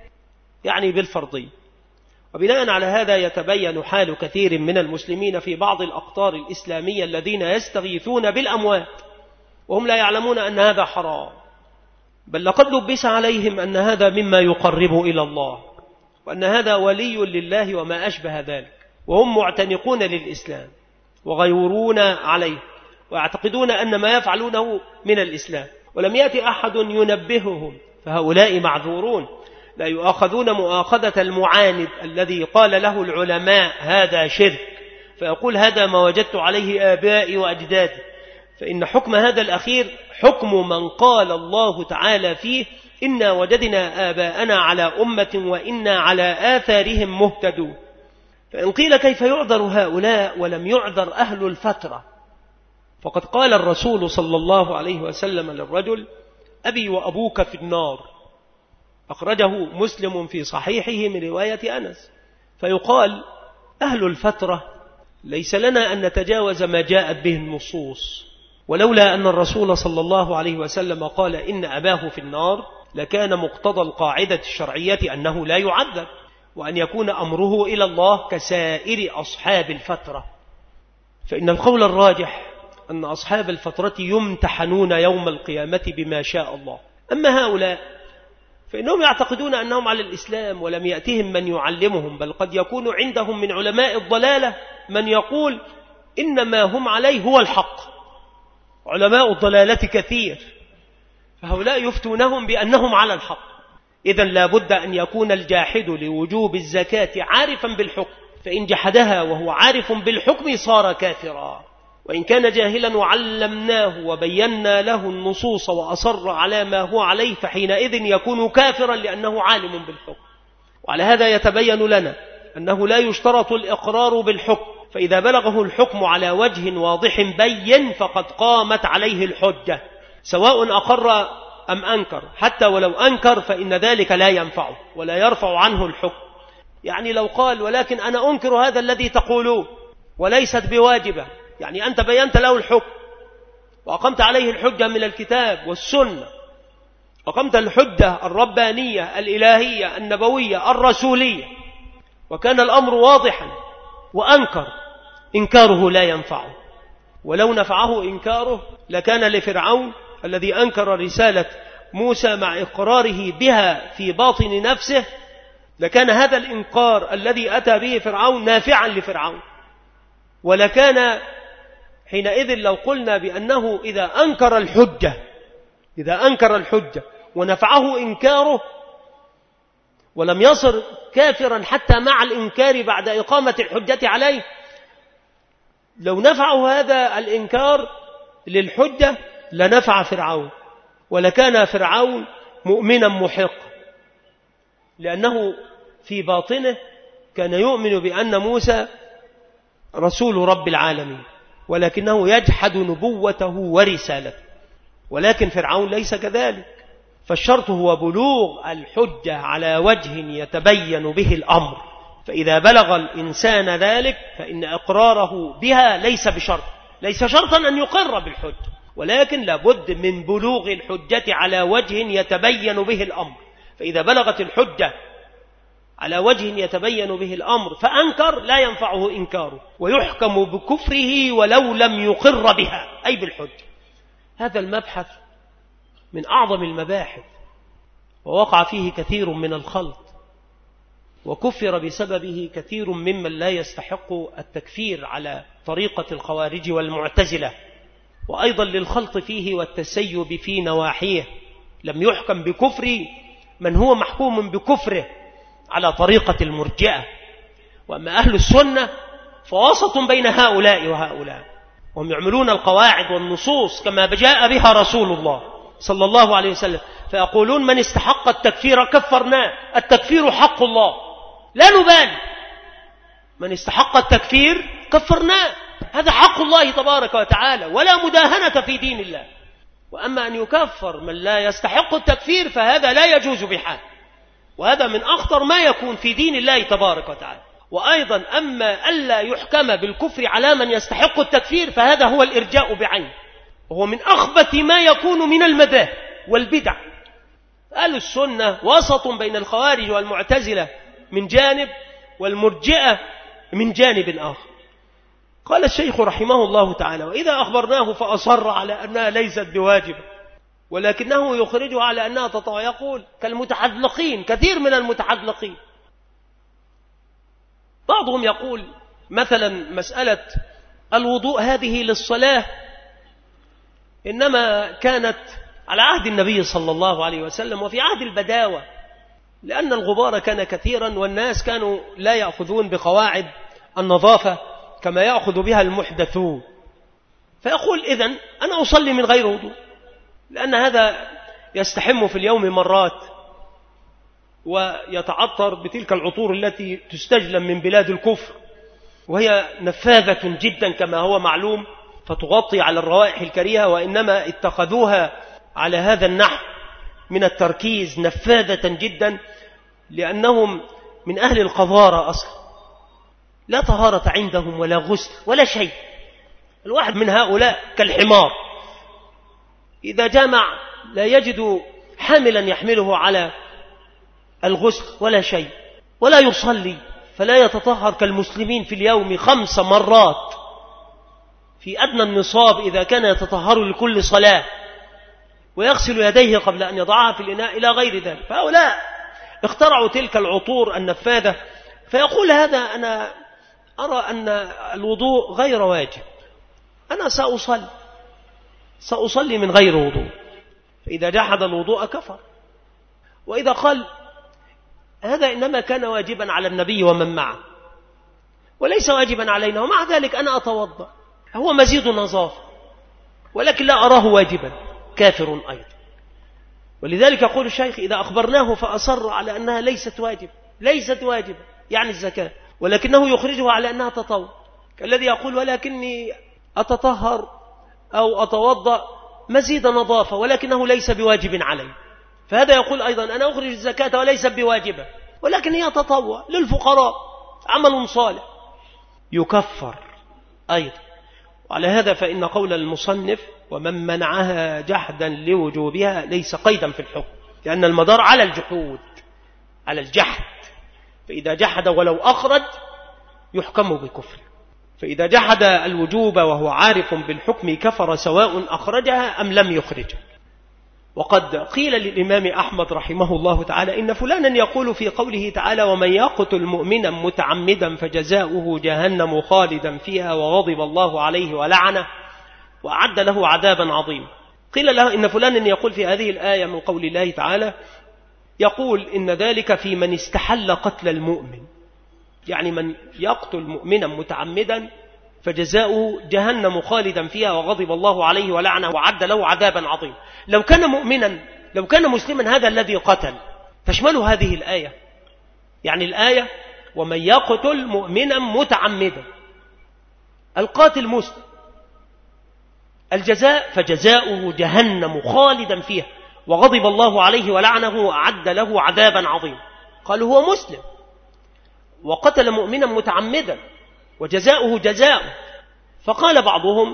يعني بالفرضية. وبناء على هذا يتبين حال كثير من المسلمين في بعض الأقطار الإسلامية الذين يستغيثون بالأموات وهم لا يعلمون أن هذا حرام، بل لقد لبس عليهم أن هذا مما يقرب إلى الله، وأن هذا ولي لله وما أشبه ذلك، وهم معتنقون للإسلام وغيورون عليه ويعتقدون أن ما يفعلونه من الإسلام، ولم يأتي أحد ينبههم، فهؤلاء معذورون لا يؤاخذون مؤاخذة المعاند الذي قال له العلماء هذا شرك، فيقول هذا ما وجدت عليه آبائي وأجدادي، فإن حكم هذا الأخير حكم من قال الله تعالى فيه إنا وجدنا آباءنا على أمة وإنا على آثارهم مهتدون. فإن قيل كيف يعذر هؤلاء ولم يعذر أهل الفترة؟ فقد قال الرسول صلى الله عليه وسلم للرجل أبي وأبوك في النار، أخرجه مسلم في صحيحه من رواية أنس. فيقال أهل الفترة ليس لنا أن نتجاوز ما جاءت به النصوص، ولولا أن الرسول صلى الله عليه وسلم قال إن أباه في النار لكان مقتضى القاعدة الشرعية أنه لا يعذب، وأن يكون أمره إلى الله كسائر أصحاب الفترة. فإن القول الراجح أن أصحاب الفترة يمتحنون يوم القيامة بما شاء الله. أما هؤلاء فإنهم يعتقدون أنهم على الإسلام ولم يأتهم من يعلمهم، بل قد يكون عندهم من علماء الضلالة من يقول إنما هم عليه هو الحق. علماء الضلالة كثير، فهؤلاء يفتونهم بأنهم على الحق. إذن لا بد أن يكون الجاحد لوجوب الزكاة عارفا بالحكم، فإن جحدها وهو عارف بالحكم صار كافرا. وإن كان جاهلا وعلمناه وبينا له النصوص وأصر على ما هو عليه فحينئذ يكون كافرا لأنه عالم بالحكم. وعلى هذا يتبين لنا أنه لا يشترط الإقرار بالحكم، فإذا بلغه الحكم على وجه واضح بين فقد قامت عليه الحجة سواء أقر أم أنكر، حتى ولو أنكر فإن ذلك لا ينفعه ولا يرفع عنه الحكم. يعني لو قال ولكن أنا أنكر هذا الذي تقولون وليست بواجبة، يعني أنت بينت له الحكم وأقمت عليه الحجة من الكتاب والسنة، أقمت الحجة الربانية الإلهية النبوية الرسولية، وكان الأمر واضحا وأنكر، إنكاره لا ينفعه. ولو نفعه إنكاره لكان لفرعون الذي أنكر رسالة موسى مع إقراره بها في باطن نفسه، لكان هذا الإنكار الذي أتى به فرعون نافعا لفرعون. ولكان حينئذ لو قلنا بأنه إذا أنكر الحجة ونفعه إنكاره ولم يصر كافرا حتى مع الإنكار بعد إقامة الحجة عليه، لو نفعه هذا الإنكار للحجة لنفع فرعون، ولكان فرعون مؤمنا محقا، لأنه في باطنه كان يؤمن بأن موسى رسول رب العالمين، ولكنه يجحد نبوته ورسالته. ولكن فرعون ليس كذلك، فالشرط هو بلوغ الحجة على وجه يتبين به الأمر، فإذا بلغ الإنسان ذلك فإن إقراره بها ليس شرطا أن يقر بالحجة، ولكن لابد من بلوغ الحجة على وجه يتبين به الأمر. فإذا بلغت الحجة على وجه يتبين به الأمر فأنكر لا ينفعه إنكاره، ويحكم بكفره ولو لم يقر بها أي بالحجة. هذا المبحث من أعظم المباحث، ووقع فيه كثير من الخلط، وكفر بسببه كثير ممن لا يستحق التكفير على طريقة الخوارج والمعتزلة، وأيضا للخلط فيه والتسيب في نواحيه. لم يحكم بكفر من هو محكوم بكفره على طريقة المرجئة. وأما أهل السنة فوسط بين هؤلاء وهؤلاء، وهم يعملون القواعد والنصوص كما جاء بها رسول الله صلى الله عليه وسلم، فيقولون من استحق التكفير كفرناه، التكفير حق الله لا نبالي، من استحق التكفير كفرناه، هذا حق الله تبارك وتعالى ولا مداهنة في دين الله. وأما أن يكفر من لا يستحق التكفير فهذا لا يجوز بحال، وهذا من أخطر ما يكون في دين الله تبارك وتعالى. وأيضا أما ألا يحكم بالكفر على من يستحق التكفير فهذا هو الإرجاء بعينه، وهو من أخبث ما يكون من المذاهب والبدع. أهل السنة وسط بين الخوارج والمعتزلة من جانب والمرجئة من جانب آخر. قال الشيخ رحمه الله تعالى: وإذا أخبرناه فأصر على أنها ليست بواجبة ولكنه يخرجها على أنها تطوع، يقول كالمتحذلقين، كثير من المتحذلقين. بعضهم يقول مثلا مسألة الوضوء هذه للصلاة إنما كانت على عهد النبي صلى الله عليه وسلم وفي عهد البداوة، لأن الغبار كان كثيرا والناس كانوا لا يأخذون بقواعد النظافة كما يأخذ بها المحدثون، فيقول إذن أنا أصلي من غير وضوء، لأن هذا يستحم في اليوم مرات ويتعطر بتلك العطور التي تستجلب من بلاد الكفر، وهي نفاذة جدا كما هو معلوم، فتغطي على الروائح الكريهة، وإنما اتخذوها على هذا النحو من التركيز نفاذة جدا، لأنهم من أهل القذارة أصلا، لا طهارة عندهم ولا غسل ولا شيء. الواحد من هؤلاء كالحمار إذا جامع لا يجد حاملا يحمله على الغسل ولا شيء، ولا يصلي، فلا يتطهر كالمسلمين في اليوم 5 مرات في أدنى النصاب إذا كان يتطهر لكل صلاة، ويغسل يديه قبل أن يضعها في الإناء إلى غير ذلك. فهؤلاء اخترعوا تلك العطور النفاذة، فيقول هذا أنا أرى أن الوضوء غير واجب، أنا سأصلي من غير وضوء. فإذا جحد الوضوء كفر. وإذا قال هذا إنما كان واجبا على النبي ومن معه وليس واجبا علينا، ومع ذلك أنا أتوضأ، هو مزيد نظافة، ولكن لا أراه واجبا، كافر أيضا. ولذلك يقول الشيخ إذا أخبرناه فأصر على أنها ليست واجبة يعني الزكاة، ولكنه يخرجها على أنها تطوع، كالذي يقول ولكني أتطهر أو أتوضأ مزيد نظافة ولكنه ليس بواجب علي، فهذا يقول أيضا أنا أخرج الزكاة وليس بواجبة ولكن هي تطوع للفقراء، عمل صالح، يكفر أيضا. وعلى هذا فإن قول المصنف ومن منعها جحدا لوجوبها ليس قيدا في الحكم، لأن المدار على الجحود، على الجحد، فإذا جحد ولو أخرج يحكم بكفر، فإذا جحد الوجوب وهو عارف بالحكم كفر سواء أخرجها أم لم يخرجها. وقد قيل للإمام أحمد رحمه الله تعالى إن فلانا يقول في قوله تعالى ومن يقتل مؤمنا متعمدا فجزاؤه جهنم خالدا فيها وغضب الله عليه ولعنه وأعد له عذابا عظيما. قيل له إن فلانا يقول في هذه الآية من قول الله تعالى يقول إن ذلك في من استحل قتل المؤمن، يعني من يقتل مؤمنا متعمدا فجزاؤه جهنم خالدا فيها وغضب الله عليه ولعنه وعد له عذابا عظيما. لو كان مؤمنا، لو كان مسلما هذا الذي قتل تشمله هذه الآية، يعني الآية ومن يقتل مؤمنا متعمدا، القاتل مسلم، الجزاء فجزاؤه جهنم خالدا فيها وغضب الله عليه ولعنه وأعد له عذابا عظيما. قالوا هو مسلم وقتل مؤمنا متعمدا وجزاؤه جزاؤه، فقال بعضهم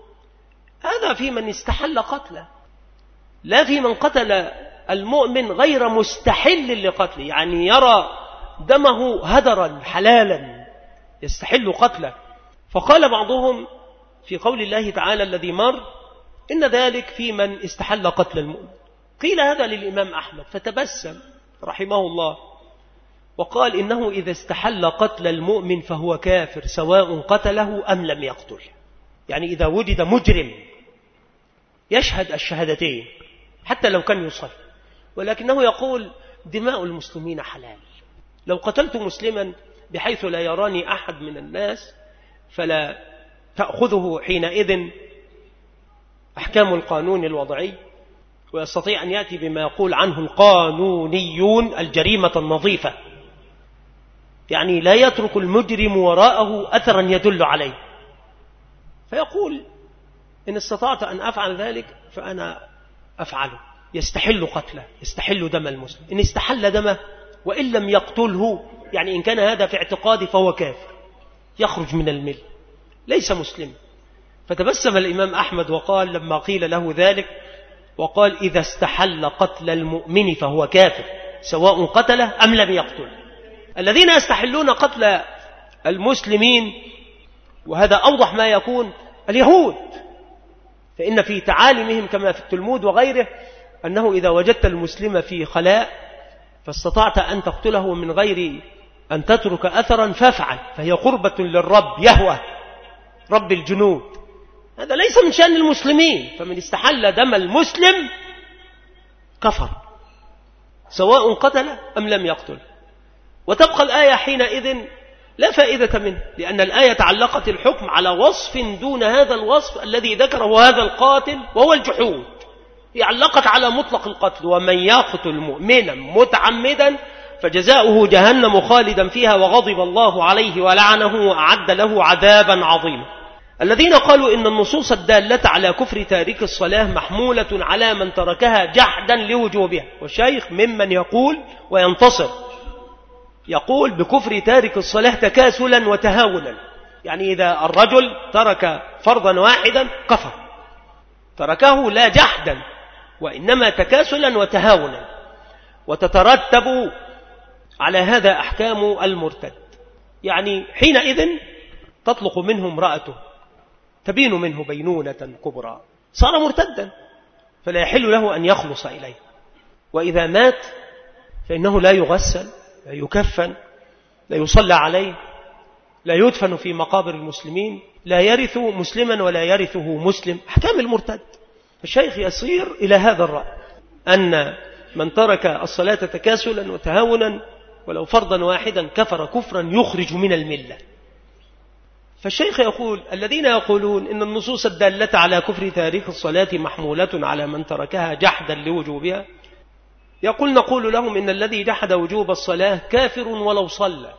هذا في من استحل قتله، لا في من قتل المؤمن غير مستحل لقتله، يعني يرى دمه هدرا حلالا يستحل قتله. فقال بعضهم في قول الله تعالى الذي مر إن ذلك في من استحل قتل المؤمن. قيل هذا للإمام أحمد فتبسم رحمه الله وقال إنه إذا استحل قتل المؤمن فهو كافر سواء قتله أم لم يقتل، يعني إذا وجد مجرم يشهد الشهادتين حتى لو كان يصلي، ولكنه يقول دماء المسلمين حلال، لو قتلت مسلما بحيث لا يراني أحد من الناس فلا تأخذه حينئذ أحكام القانون الوضعي، ويستطيع أن يأتي بما يقول عنه القانونيون الجريمة النظيفة، يعني لا يترك المجرم وراءه أثرا يدل عليه، فيقول إن استطعت أن أفعل ذلك فأنا أفعله، يستحل قتله، يستحل دم المسلم، إن استحل دمه وإن لم يقتله، يعني إن كان هذا في اعتقادي فهو كافر يخرج من المل ليس مسلم. فتبسم الإمام أحمد وقال لما قيل له ذلك وقال إذا استحل قتل المؤمن فهو كافر سواء قتله أم لم يقتل. الذين يستحلون قتل المسلمين وهذا أوضح ما يكون اليهود، فإن في تعاليمهم كما في التلمود وغيره أنه إذا وجدت المسلم في خلاء فاستطعت أن تقتله من غير أن تترك أثرا فافعل، فهي قربة للرب يهوه رب الجنود، هذا ليس من شأن المسلمين، فمن استحل دم المسلم كفر سواء قتل أم لم يقتل. وتبقى الآية حينئذ لا فائدة منه، لأن الآية تعلقت الحكم على وصف دون هذا الوصف الذي ذكره هذا القاتل وهو الجحود، هي علقت على مطلق القتل ومن يقتل مؤمنا متعمدا فجزاؤه جهنم خالدا فيها وغضب الله عليه ولعنه وأعد له عذابا عظيما. الذين قالوا إن النصوص الدالة على كفر تارك الصلاة محمولة على من تركها جحدا لوجوبها، والشيخ ممن يقول وينتصر يقول بكفر تارك الصلاة تكاسلا وتهاونا، يعني إذا الرجل ترك فرضا واحدا كفر، تركه لا جحدا وإنما تكاسلا وتهاونا، وتترتب على هذا أحكام المرتد، يعني حينئذ تطلق منه امرأته تبين منه بينونة كبرى، صار مرتدا فلا يحل له أن يخلص إليه. وإذا مات فإنه لا يغسل، لا يكفن، لا يصلى عليه، لا يدفن في مقابر المسلمين، لا يرث مسلما ولا يرثه مسلم، أحكام المرتد. الشيخ يصير إلى هذا الرأي أن من ترك الصلاة تكاسلا وتهاونا ولو فرضا واحدا كفر كفرا يخرج من الملة. فالشيخ يقول الذين يقولون إن النصوص الدالة على كفر تارك الصلاة محمولة على من تركها جحدا لوجوبها، نقول لهم إن الذي جحد وجوب الصلاة كافر ولو صلى.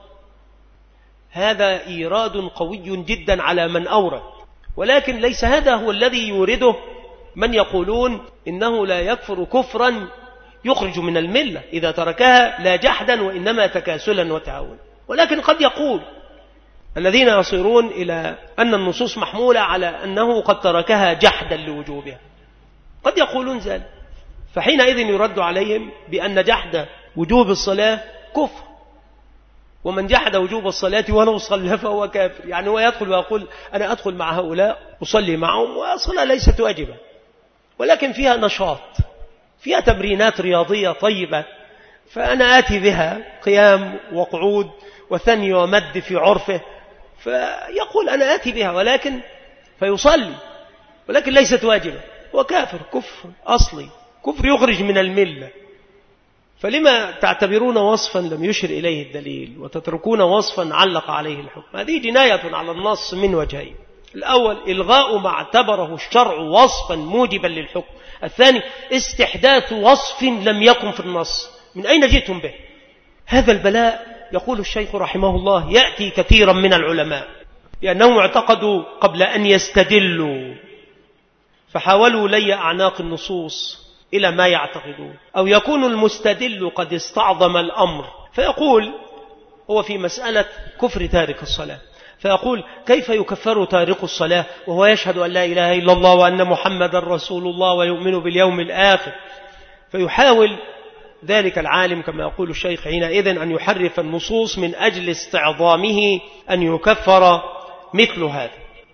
هذا إيراد قوي جدا على من أورد، ولكن ليس هذا هو الذي يورده من يقولون إنه لا يكفر كفرا يخرج من الملة إذا تركها لا جحدا وإنما تكاسلا وتهاونا. ولكن قد يقول الذين يصيرون إلى أن النصوص محمولة على أنه قد تركها جحدا لوجوبها، قد يقولون ذلك، فحينئذ يرد عليهم بأن جحد وجوب الصلاة كفر، ومن جحد وجوب الصلاة ولو صلى فهو كافر. يعني هو يدخل ويقول أنا أدخل مع هؤلاء أصلي معهم، والصلاة ليست واجبة ولكن فيها نشاط، فيها تمرينات رياضية طيبة، فأنا آتي بها قيام وقعود وثني ومد في عرفه، فيقول أنا آتي بها ولكن فيصلي ولكن ليست واجبة، وكافر كفر أصلي، كفر يخرج من الملة. فلما تعتبرون وصفا لم يشر إليه الدليل وتتركون وصفا علق عليه الحكم؟ هذه جناية على النص من وجهين: الأول إلغاء ما اعتبره الشرع وصفا موجبا للحكم، الثاني استحداث وصف لم يكن في النص. من أين جئتم به؟ هذا البلاء يقول الشيخ رحمه الله يأتي كثيرا من العلماء لأنهم اعتقدوا قبل أن يستدلوا فحاولوا لي أعناق النصوص إلى ما يعتقدون، أو يكون المستدل قد استعظم الأمر فيقول هو في مسألة كفر تارك الصلاة، فيقول كيف يكفر تارك الصلاة وهو يشهد أن لا إله إلا الله وأن محمد رسول الله ويؤمن باليوم الآخر؟ فيحاول ذلك العالم كما يقول الشيخ حينئذ أن يحرف النصوص من أجل استعظامه أن يكفر مثل هذا.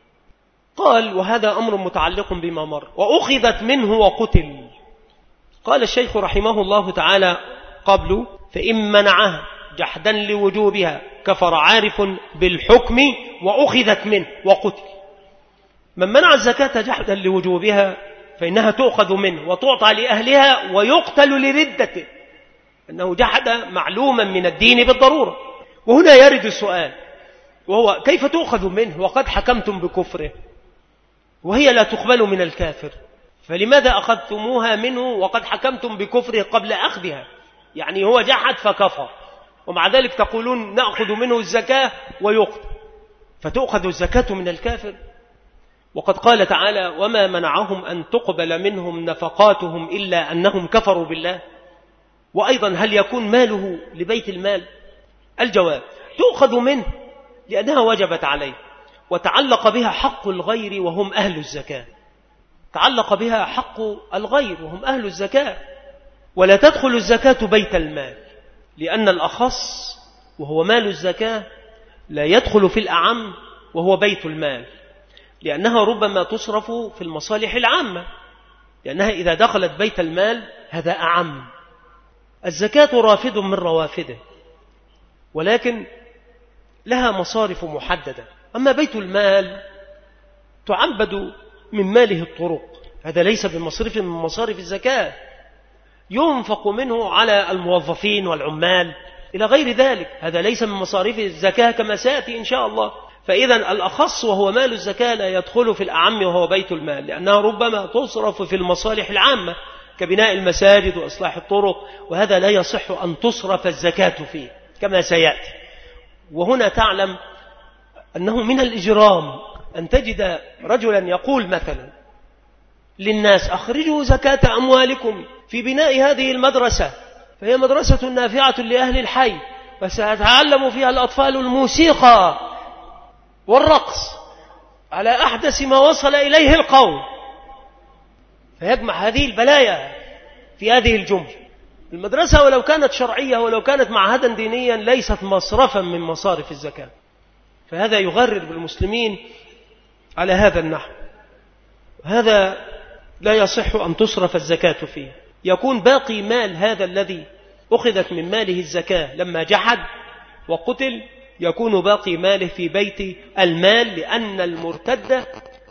قال وهذا أمر متعلق بما مر وأخذت منه وقتل. قال الشيخ رحمه الله تعالى قبل فإن منعها جحدا لوجوبها كفر عارف بالحكم وأخذت منه وقتل. من منع الزكاة جحدا لوجوبها فإنها تؤخذ منه وتعطى لأهلها ويقتل لردته، أنه جحد معلوما من الدين بالضرورة. وهنا يرد السؤال وهو كيف تؤخذ منه وقد حكمتم بكفره وهي لا تقبل من الكافر؟ فلماذا أخذتموها منه وقد حكمتم بكفره قبل أخذها؟ يعني هو جحد فكفر ومع ذلك تقولون نأخذ منه الزكاة ويقتل، فتؤخذ الزكاة من الكافر؟ وقد قال تعالى وما منعهم أن تقبل منهم نفقاتهم إلا أنهم كفروا بالله. وأيضا هل يكون ماله لبيت المال؟ الجواب تؤخذ منه لأنها وجبت عليه وتعلق بها حق الغير وهم أهل الزكاة، تعلق بها حق الغير وهم أهل الزكاة. ولا تدخل الزكاة بيت المال لأن الأخص وهو مال الزكاة لا يدخل في الأعم وهو بيت المال، لأنها ربما تصرف في المصالح العامة، لأنها إذا دخلت بيت المال هذا أعم. الزكاة رافد من روافده ولكن لها مصارف محددة، أما بيت المال تعبد من ماله الطرق، هذا ليس بمصرف من مصارف الزكاة، ينفق منه على الموظفين والعمال إلى غير ذلك، هذا ليس من مصاريف الزكاة كما سيأتي إن شاء الله. فإذا الأخص وهو مال الزكاة لا يدخل في الأعم وهو بيت المال، لأنها ربما تصرف في المصالح العامة كبناء المساجد وإصلاح الطرق، وهذا لا يصح أن تصرف الزكاة فيه كما سيأتي. وهنا تعلم أنه من الإجرام أن تجد رجلا يقول مثلا للناس أخرجوا زكاة أموالكم في بناء هذه المدرسة فهي مدرسة نافعة لأهل الحي فسيتعلم فيها الأطفال الموسيقى والرقص على أحدث ما وصل إليه القوم، فيجمع هذه البلايا في هذه الجملة. المدرسة ولو كانت شرعية ولو كانت معهدا دينيا ليست مصرفا من مصارف الزكاة، فهذا يغرر بالمسلمين على هذا النحو. هذا لا يصح أن تصرف الزكاة فيه، يكون باقي مال هذا الذي أخذت من ماله الزكاة لما جحد وقتل يكون باقي ماله في بيت المال، لأن المرتد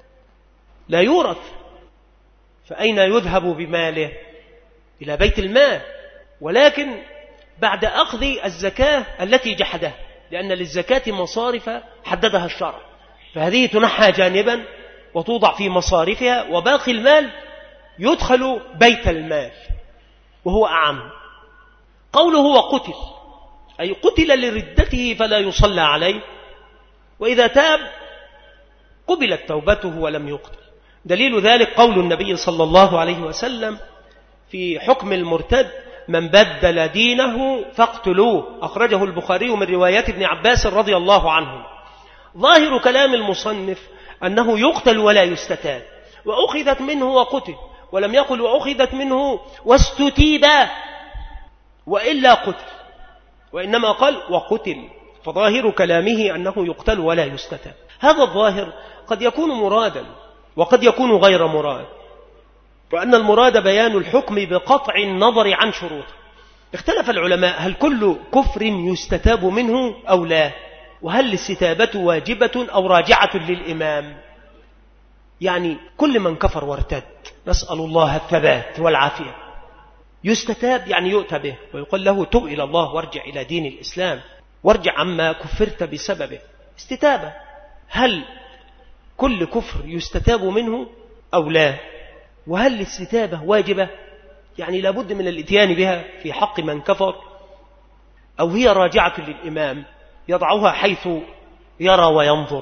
لا يورث، فأين يذهب بماله؟ إلى بيت المال، ولكن بعد أخذ الزكاة التي جحدها، لأن للزكاة مصارف حددها الشرع، فهذه تنحى جانبا وتوضع في مصارفها، وباقي المال يدخل بيت المال وهو أعم. قوله وقتل أي قتل لردته فلا يصلى عليه، وإذا تاب قبلت توبته ولم يقتل. دليل ذلك قول النبي صلى الله عليه وسلم في حكم المرتد: من بدل دينه فاقتلوه، أخرجه البخاري من روايات ابن عباس رضي الله عنه. ظاهر كلام المصنف أنه يقتل ولا يستتاب، وأخذت منه وقتل، ولم يقل وأخذت منه واستتيب وإلا قتل، وإنما قال وقتل، فظاهر كلامه أنه يقتل ولا يستتاب. هذا الظاهر قد يكون مرادا وقد يكون غير مراد، وأن المراد بيان الحكم بقطع النظر عن شروطه. اختلف العلماء هل كل كفر يستتاب منه أو لا، وهل الاستتابة واجبة أو راجعة للإمام؟ يعني كل من كفر وارتد، نسأل الله الثبات والعافية، يستتاب يعني يؤتى به ويقول له تب إلى الله وارجع إلى دين الإسلام وارجع عما كفرت بسببه، استتابة. هل كل كفر يستتاب منه أو لا؟ وهل الاستتابة واجبة، يعني لابد من الاتيان بها في حق من كفر، أو هي راجعة للإمام يضعها حيث يرى وينظر؟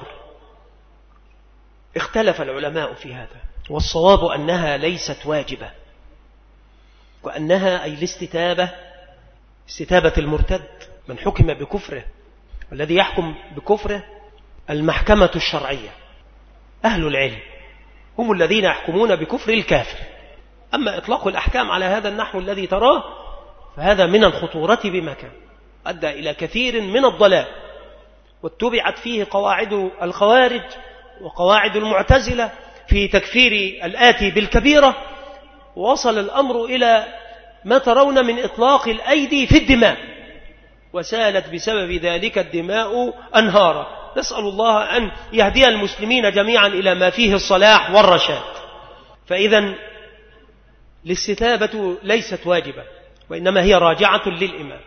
اختلف العلماء في هذا، والصواب أنها ليست واجبة، وأنها أي الاستتابة استتابة المرتد من حكم بكفره، والذي يحكم بكفره المحكمة الشرعية، أهل العلم هم الذين يحكمون بكفر الكافر. أما إطلاق الأحكام على هذا النحو الذي تراه فهذا من الخطورة بمكان، أدى إلى كثير من الضلال، واتبعت فيه قواعد الخوارج وقواعد المعتزلة في تكفير الآتي بالكبيرة، ووصل الأمر إلى ما ترون من إطلاق الأيدي في الدماء، وسالت بسبب ذلك الدماء أنهارا. نسأل الله أن يهدي المسلمين جميعا إلى ما فيه الصلاح والرشاد. فإذا الاستتابة ليست واجبة، وإنما هي راجعة للإمام،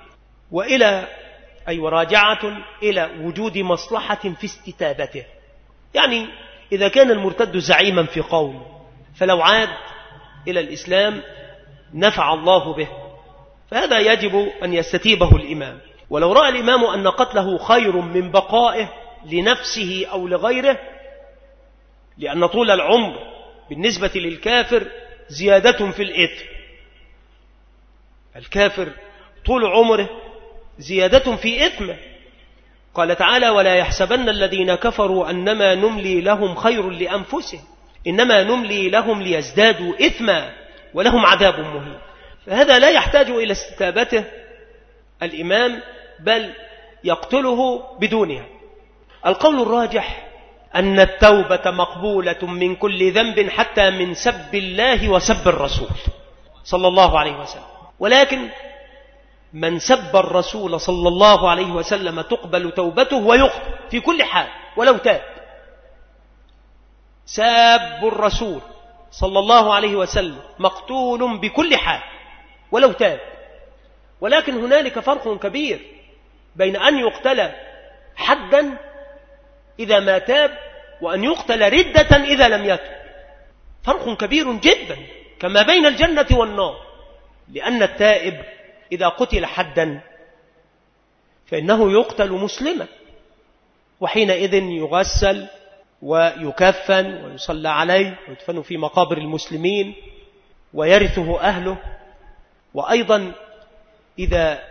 وراجعة إلى وجود مصلحة في استتابته. يعني إذا كان المرتد زعيما في قوم، فلو عاد إلى الإسلام نفع الله به، فهذا يجب أن يستتيبه الإمام. ولو رأى الإمام أن قتله خير من بقائه لنفسه أو لغيره، لأن طول العمر بالنسبة للكافر زيادة في الإثم، الكافر طول عمره زيادة في إثمه. قال تعالى: ولا يحسبن الذين كفروا أنما نملي لهم خير لأنفسهم إنما نملي لهم ليزدادوا إثما ولهم عذاب مهين. فهذا لا يحتاج إلى استتابته الإمام، بل يقتله بدونها. القول الراجح أن التوبة مقبولة من كل ذنب حتى من سب الله وسب الرسول صلى الله عليه وسلم، ولكن من سب الرسول صلى الله عليه وسلم تقبل توبته ويقتل في كل حال ولو تاب. ساب الرسول صلى الله عليه وسلم مقتول بكل حال ولو تاب، ولكن هنالك فرق كبير بين أن يقتل حدا إذا ما تاب وأن يقتل ردة إذا لم يتب. فرق كبير جدا، كما بين الجنة والنار، لأن التائب إذا قتل حدا فإنه يقتل مسلما، وحينئذ يغسل ويكفن ويصلى عليه ويدفن في مقابر المسلمين ويرثه أهله. وأيضا إذا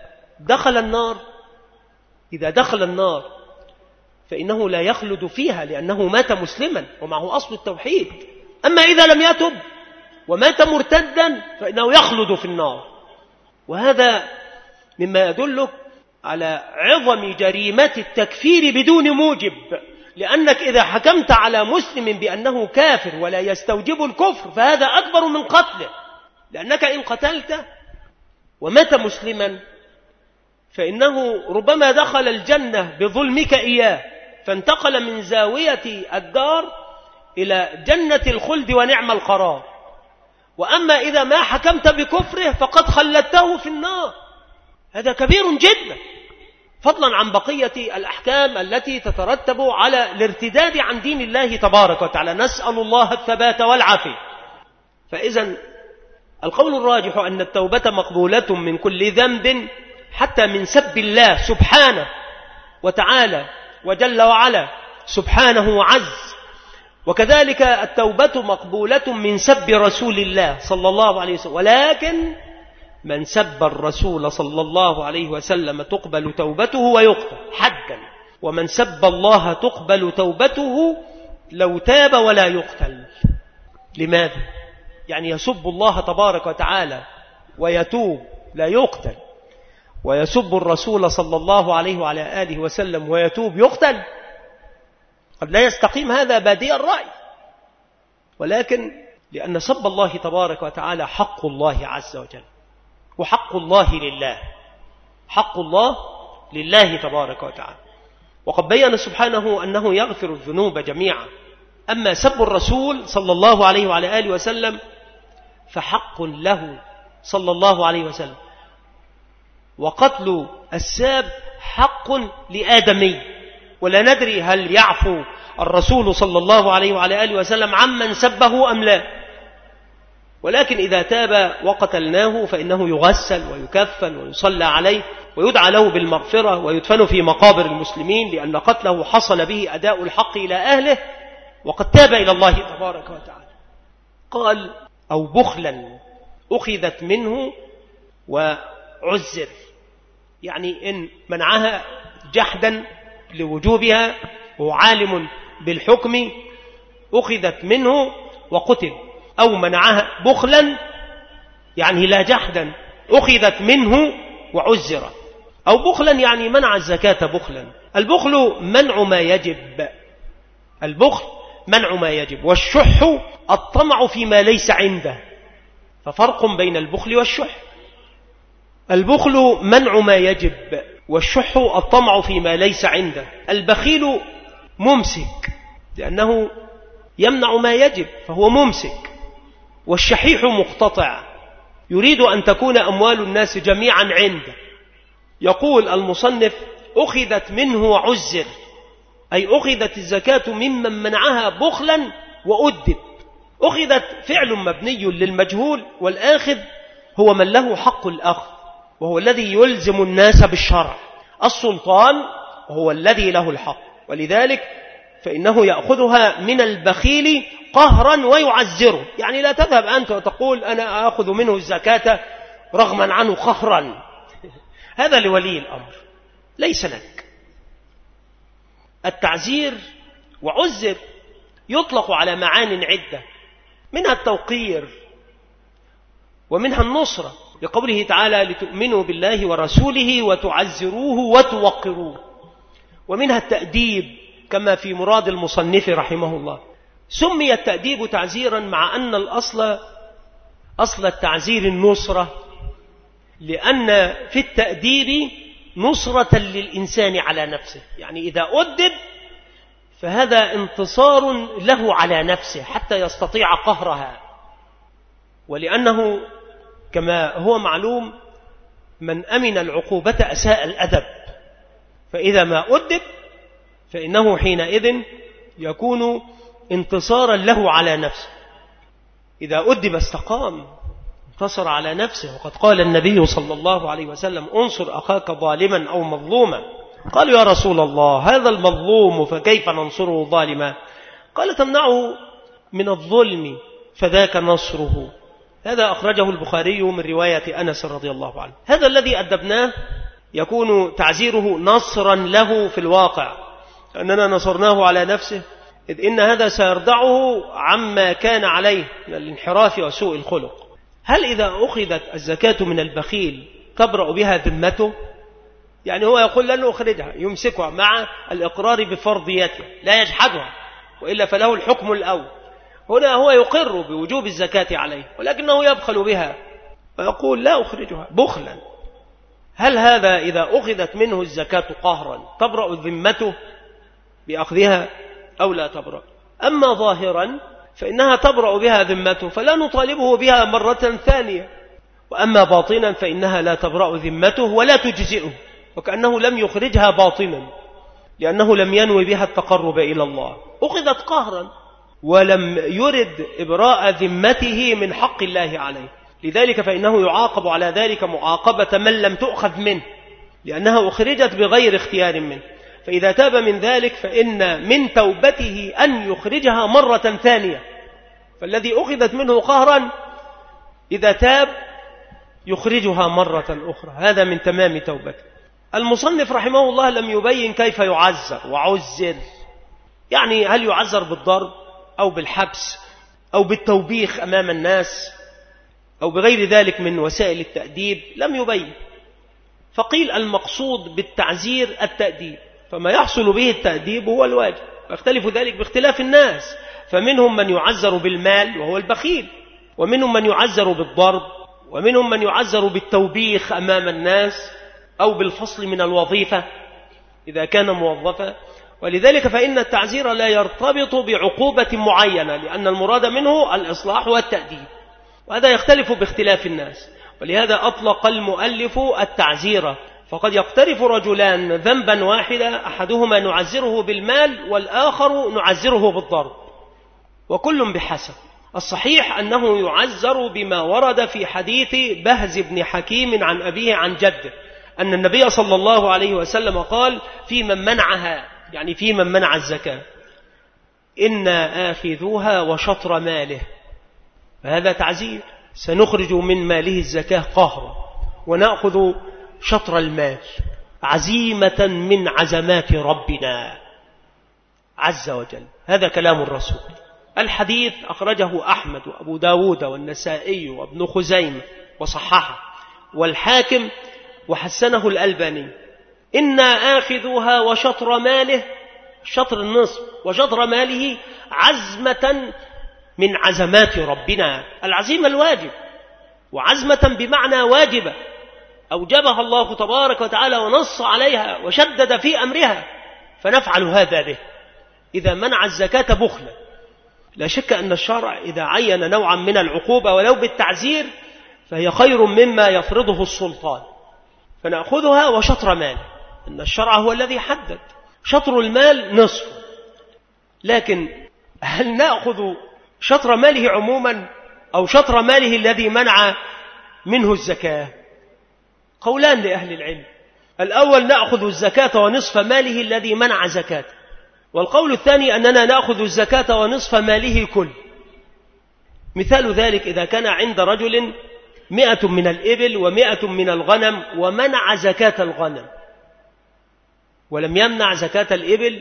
دخل النار فإنه لا يخلد فيها لأنه مات مسلما ومعه أصل التوحيد. أما إذا لم يتب ومات مرتدا فإنه يخلد في النار. وهذا مما يدل على عظم جريمة التكفير بدون موجب، لأنك إذا حكمت على مسلم بأنه كافر ولا يستوجب الكفر فهذا أكبر من قتله، لأنك إن قتلت ومات مسلما فإنه ربما دخل الجنة بظلمك إياه، فانتقل من زاوية الدار إلى جنة الخلد ونعم القرار. وأما إذا ما حكمت بكفره فقد خلدته في النار، هذا كبير جدا. فضلا عن بقية الأحكام التي تترتب على الارتداد عن دين الله تبارك وتعالى. نسأل الله الثبات والعافية. فإذا القول الراجح أن التوبة مقبولة من كل ذنب، حتى من سب الله سبحانه وتعالى وجل وعلا سبحانه وعز. وكذلك التوبة مقبولة من سب رسول الله صلى الله عليه وسلم، ولكن من سب الرسول صلى الله عليه وسلم تقبل توبته ويقتل حدا، ومن سب الله تقبل توبته لو تاب ولا يقتل. لماذا؟ يعني يسب الله تبارك وتعالى ويتوب لا يقتل، ويسب الرسول صلى الله عليه وعلى آله وسلم ويتوب يقتل؟ قد لا يستقيم هذا بادئ الرأي، ولكن لأن سب الله تبارك وتعالى حق الله عز وجل، وحق الله لله، حق الله لله تبارك وتعالى. وقد بيّن سبحانه أنه يغفر الذنوب جميعا. أما سب الرسول صلى الله عليه وعلى آله وسلم فحق له صلى الله عليه وسلم، وقتل الساب حق لآدمي، ولا ندري هل يعفو الرسول صلى الله عليه وعلى آله وسلم عمن سبه أم لا. ولكن إذا تاب وقتلناه فإنه يغسل ويكفن ويصلى عليه ويدعى له بالمغفرة ويدفن في مقابر المسلمين، لأن قتله حصل به أداء الحق إلى أهله وقد تاب إلى الله تبارك وتعالى. قال أو بخلا أخذت منه وعزر، يعني إن منعها جحدا لوجوبها وهو عالم بالحكم أخذت منه وقتل، أو منعها بخلا يعني لا جحدا أخذت منه وعزر، أو بخلا يعني منع الزكاة بخلا. البخل منع ما يجب، البخل منع ما يجب، والشح الطمع فيما ليس عنده، ففرق بين البخل والشح. البخل منع ما يجب، والشح الطمع فيما ليس عنده. البخيل ممسك لأنه يمنع ما يجب فهو ممسك، والشحيح مقتطع يريد أن تكون أموال الناس جميعا عنده. يقول المصنف أخذت منه وعزر، أي أخذت الزكاة ممن منعها بخلا وأدب. أخذت فعل مبني للمجهول، والآخذ هو من له حق الأخذ، وهو الذي يلزم الناس بالشرع. السلطان هو الذي له الحق، ولذلك فإنه يأخذها من البخيل قهرا ويعزره. يعني لا تذهب أنت وتقول أنا أخذ منه الزكاة رغما عنه قهرا، هذا لولي الأمر ليس لك. التعزير وعزر يطلق على معان عدة، منها التوقير ومنها النصرة، لقوله تعالى لتؤمنوا بالله ورسوله وتعزروه وتوقروه، ومنها التأديب كما في مراد المصنف رحمه الله. سمي التأديب تعزيرا مع أن أصل التعزير النصرة، لأن في التأديب نصرة للإنسان على نفسه، يعني إذا أدب فهذا انتصار له على نفسه حتى يستطيع قهرها. ولأنه كما هو معلوم من أمن العقوبة أساء الأدب، فإذا ما أدب فإنه حينئذ يكون انتصارا له على نفسه. إذا أدب استقام، انتصر على نفسه. وقد قال النبي صلى الله عليه وسلم انصر أخاك ظالما أو مظلوما. قالوا يا رسول الله هذا المظلوم فكيف ننصره ظالما؟ قال تمنعه من الظلم فذاك نصره. هذا أخرجه البخاري من رواية أنس رضي الله عنه. هذا الذي أدبناه يكون تعزيره نصرا له في الواقع، أننا نصرناه على نفسه، إذ إن هذا سيردعه عما كان عليه من الانحراف وسوء الخلق. هل إذا أخذت الزكاة من البخيل تبرأ بها ذمته؟ يعني هو يقول لن أخرجها، يمسكها مع الإقرار بفرضيتها لا يجحدها، وإلا فله الحكم الأول. هنا هو يقر بوجوب الزكاة عليه، ولكنه يبخل بها ويقول لا أخرجها بخلا. هل هذا إذا أخذت منه الزكاة قهرا تبرأ ذمته بأخذها أو لا تبرأ؟ أما ظاهرا فإنها تبرأ بها ذمته فلا نطالبه بها مرة ثانية، وأما باطنا فإنها لا تبرأ ذمته ولا تجزئه، وكأنه لم يخرجها باطنا، لأنه لم ينوي بها التقرب إلى الله. أخذت قهرا ولم يرد إبراء ذمته من حق الله عليه، لذلك فإنه يعاقب على ذلك معاقبة من لم تؤخذ منه، لأنها أخرجت بغير اختيار منه. فإذا تاب من ذلك فإن من توبته أن يخرجها مرة ثانية، فالذي أخذت منه قهرا إذا تاب يخرجها مرة أخرى، هذا من تمام توبته. المصنف رحمه الله لم يبين كيف يعزر وعزر، يعني هل يعزر بالضرب أو بالحبس أو بالتوبيخ أمام الناس أو بغير ذلك من وسائل التأديب، لم يبين. فقيل المقصود بالتعزير التأديب، فما يحصل به التأديب هو الواجب، ويختلف ذلك باختلاف الناس، فمنهم من يعزر بالمال وهو البخيل، ومنهم من يعزر بالضرب، ومنهم من يعزر بالتوبيخ أمام الناس أو بالفصل من الوظيفة إذا كان موظفا. ولذلك فإن التعزير لا يرتبط بعقوبة معينة، لأن المراد منه الإصلاح والتأديب، وهذا يختلف باختلاف الناس. ولهذا أطلق المؤلف التعزير، فقد يقترف رجلان ذنبا واحدا، أحدهما نعزره بالمال والآخر نعزره بالضرب، وكل بحسب. الصحيح أنه يعزر بما ورد في حديث بهز بن حكيم عن أبيه عن جده أن النبي صلى الله عليه وسلم قال في من منعها، يعني في من منع الزكاة، إنا آخذوها وشطر ماله، فهذا تعزير، سنخرج من ماله الزكاة قهرا ونأخذ شطر المال، عزيمة من عزمات ربنا عز وجل. هذا كلام الرسول. الحديث أخرجه أحمد وأبو داود والنسائي وابن خزيمة وصححه والحاكم وحسنه الألباني. إنا آخذوها وشطر ماله، شطر النصف وشطر ماله، عزمة من عزمات ربنا. العزيمة الواجب، وعزمة بمعنى واجبة أوجبها الله تبارك وتعالى ونص عليها وشدد في أمرها، فنفعل هذا به. إذا منع الزكاة بخلا، لا شك أن الشرع إذا عين نوعا من العقوبة ولو بالتعزير فهي خير مما يفرضه السلطان، فنأخذها وشطر مال، أن الشرع هو الذي حدد شطر المال نصف. لكن هل نأخذ شطر ماله عموما أو شطر ماله الذي منع منه الزكاة؟ قولان لأهل العلم. الأول نأخذ الزكاة ونصف ماله الذي منع زكاة، والقول الثاني أننا نأخذ الزكاة ونصف ماله كل. مثال ذلك إذا كان عند رجل 100 من الإبل و100 من الغنم ومنع زكاة الغنم ولم يمنع زكاة الإبل،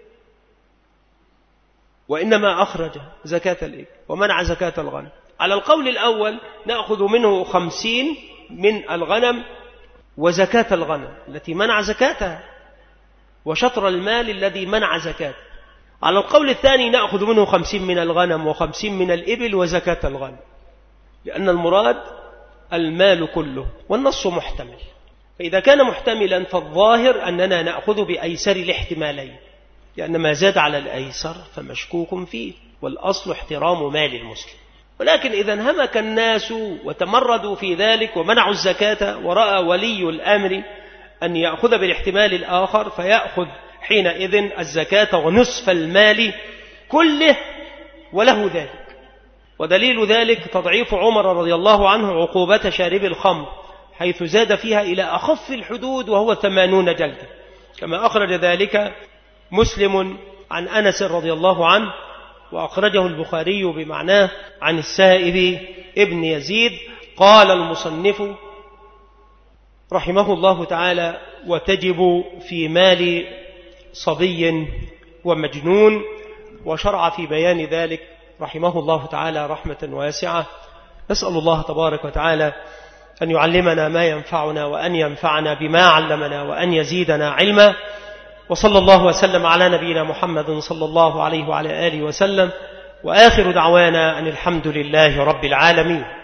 وإنما أخرج زكاة الإبل ومنع زكاة الغنم، على القول الأول نأخذ منه 50 من الغنم وزكاة الغنم التي منع زكاتها وشطر المال الذي منع زكاة. على القول الثاني نأخذ منه 50 من الغنم و50 من الإبل وزكاة الغنم، لأن المراد المال كله، والنص محتمل. فإذا كان محتملا فالظاهر أننا نأخذ بأيسر الاحتمالين، لأن ما زاد على الأيسر فمشكوك فيه، والأصل احترام مال المسلم. ولكن إذا انهمك الناس وتمردوا في ذلك ومنعوا الزكاة، ورأى ولي الأمر أن يأخذ بالاحتمال الآخر فيأخذ حينئذ الزكاة ونصف المال كله وله ذلك. ودليل ذلك تضعيف عمر رضي الله عنه عقوبة شارب الخمر، حيث زاد فيها إلى أخف الحدود وهو 80 جلدة، كما أخرج ذلك مسلم عن أنس رضي الله عنه، وأخرجه البخاري بمعناه عن السائب ابن يزيد. قال المصنف رحمه الله تعالى: وتجب في مال صبي ومجنون. وشرع في بيان ذلك رحمه الله تعالى رحمة واسعة. نسأل الله تبارك وتعالى أن يعلمنا ما ينفعنا، وأن ينفعنا بما علمنا، وأن يزيدنا علما. وصلى الله وسلم على نبينا محمد صلى الله عليه وعلى آله وسلم، وآخر دعوانا أن الحمد لله رب العالمين.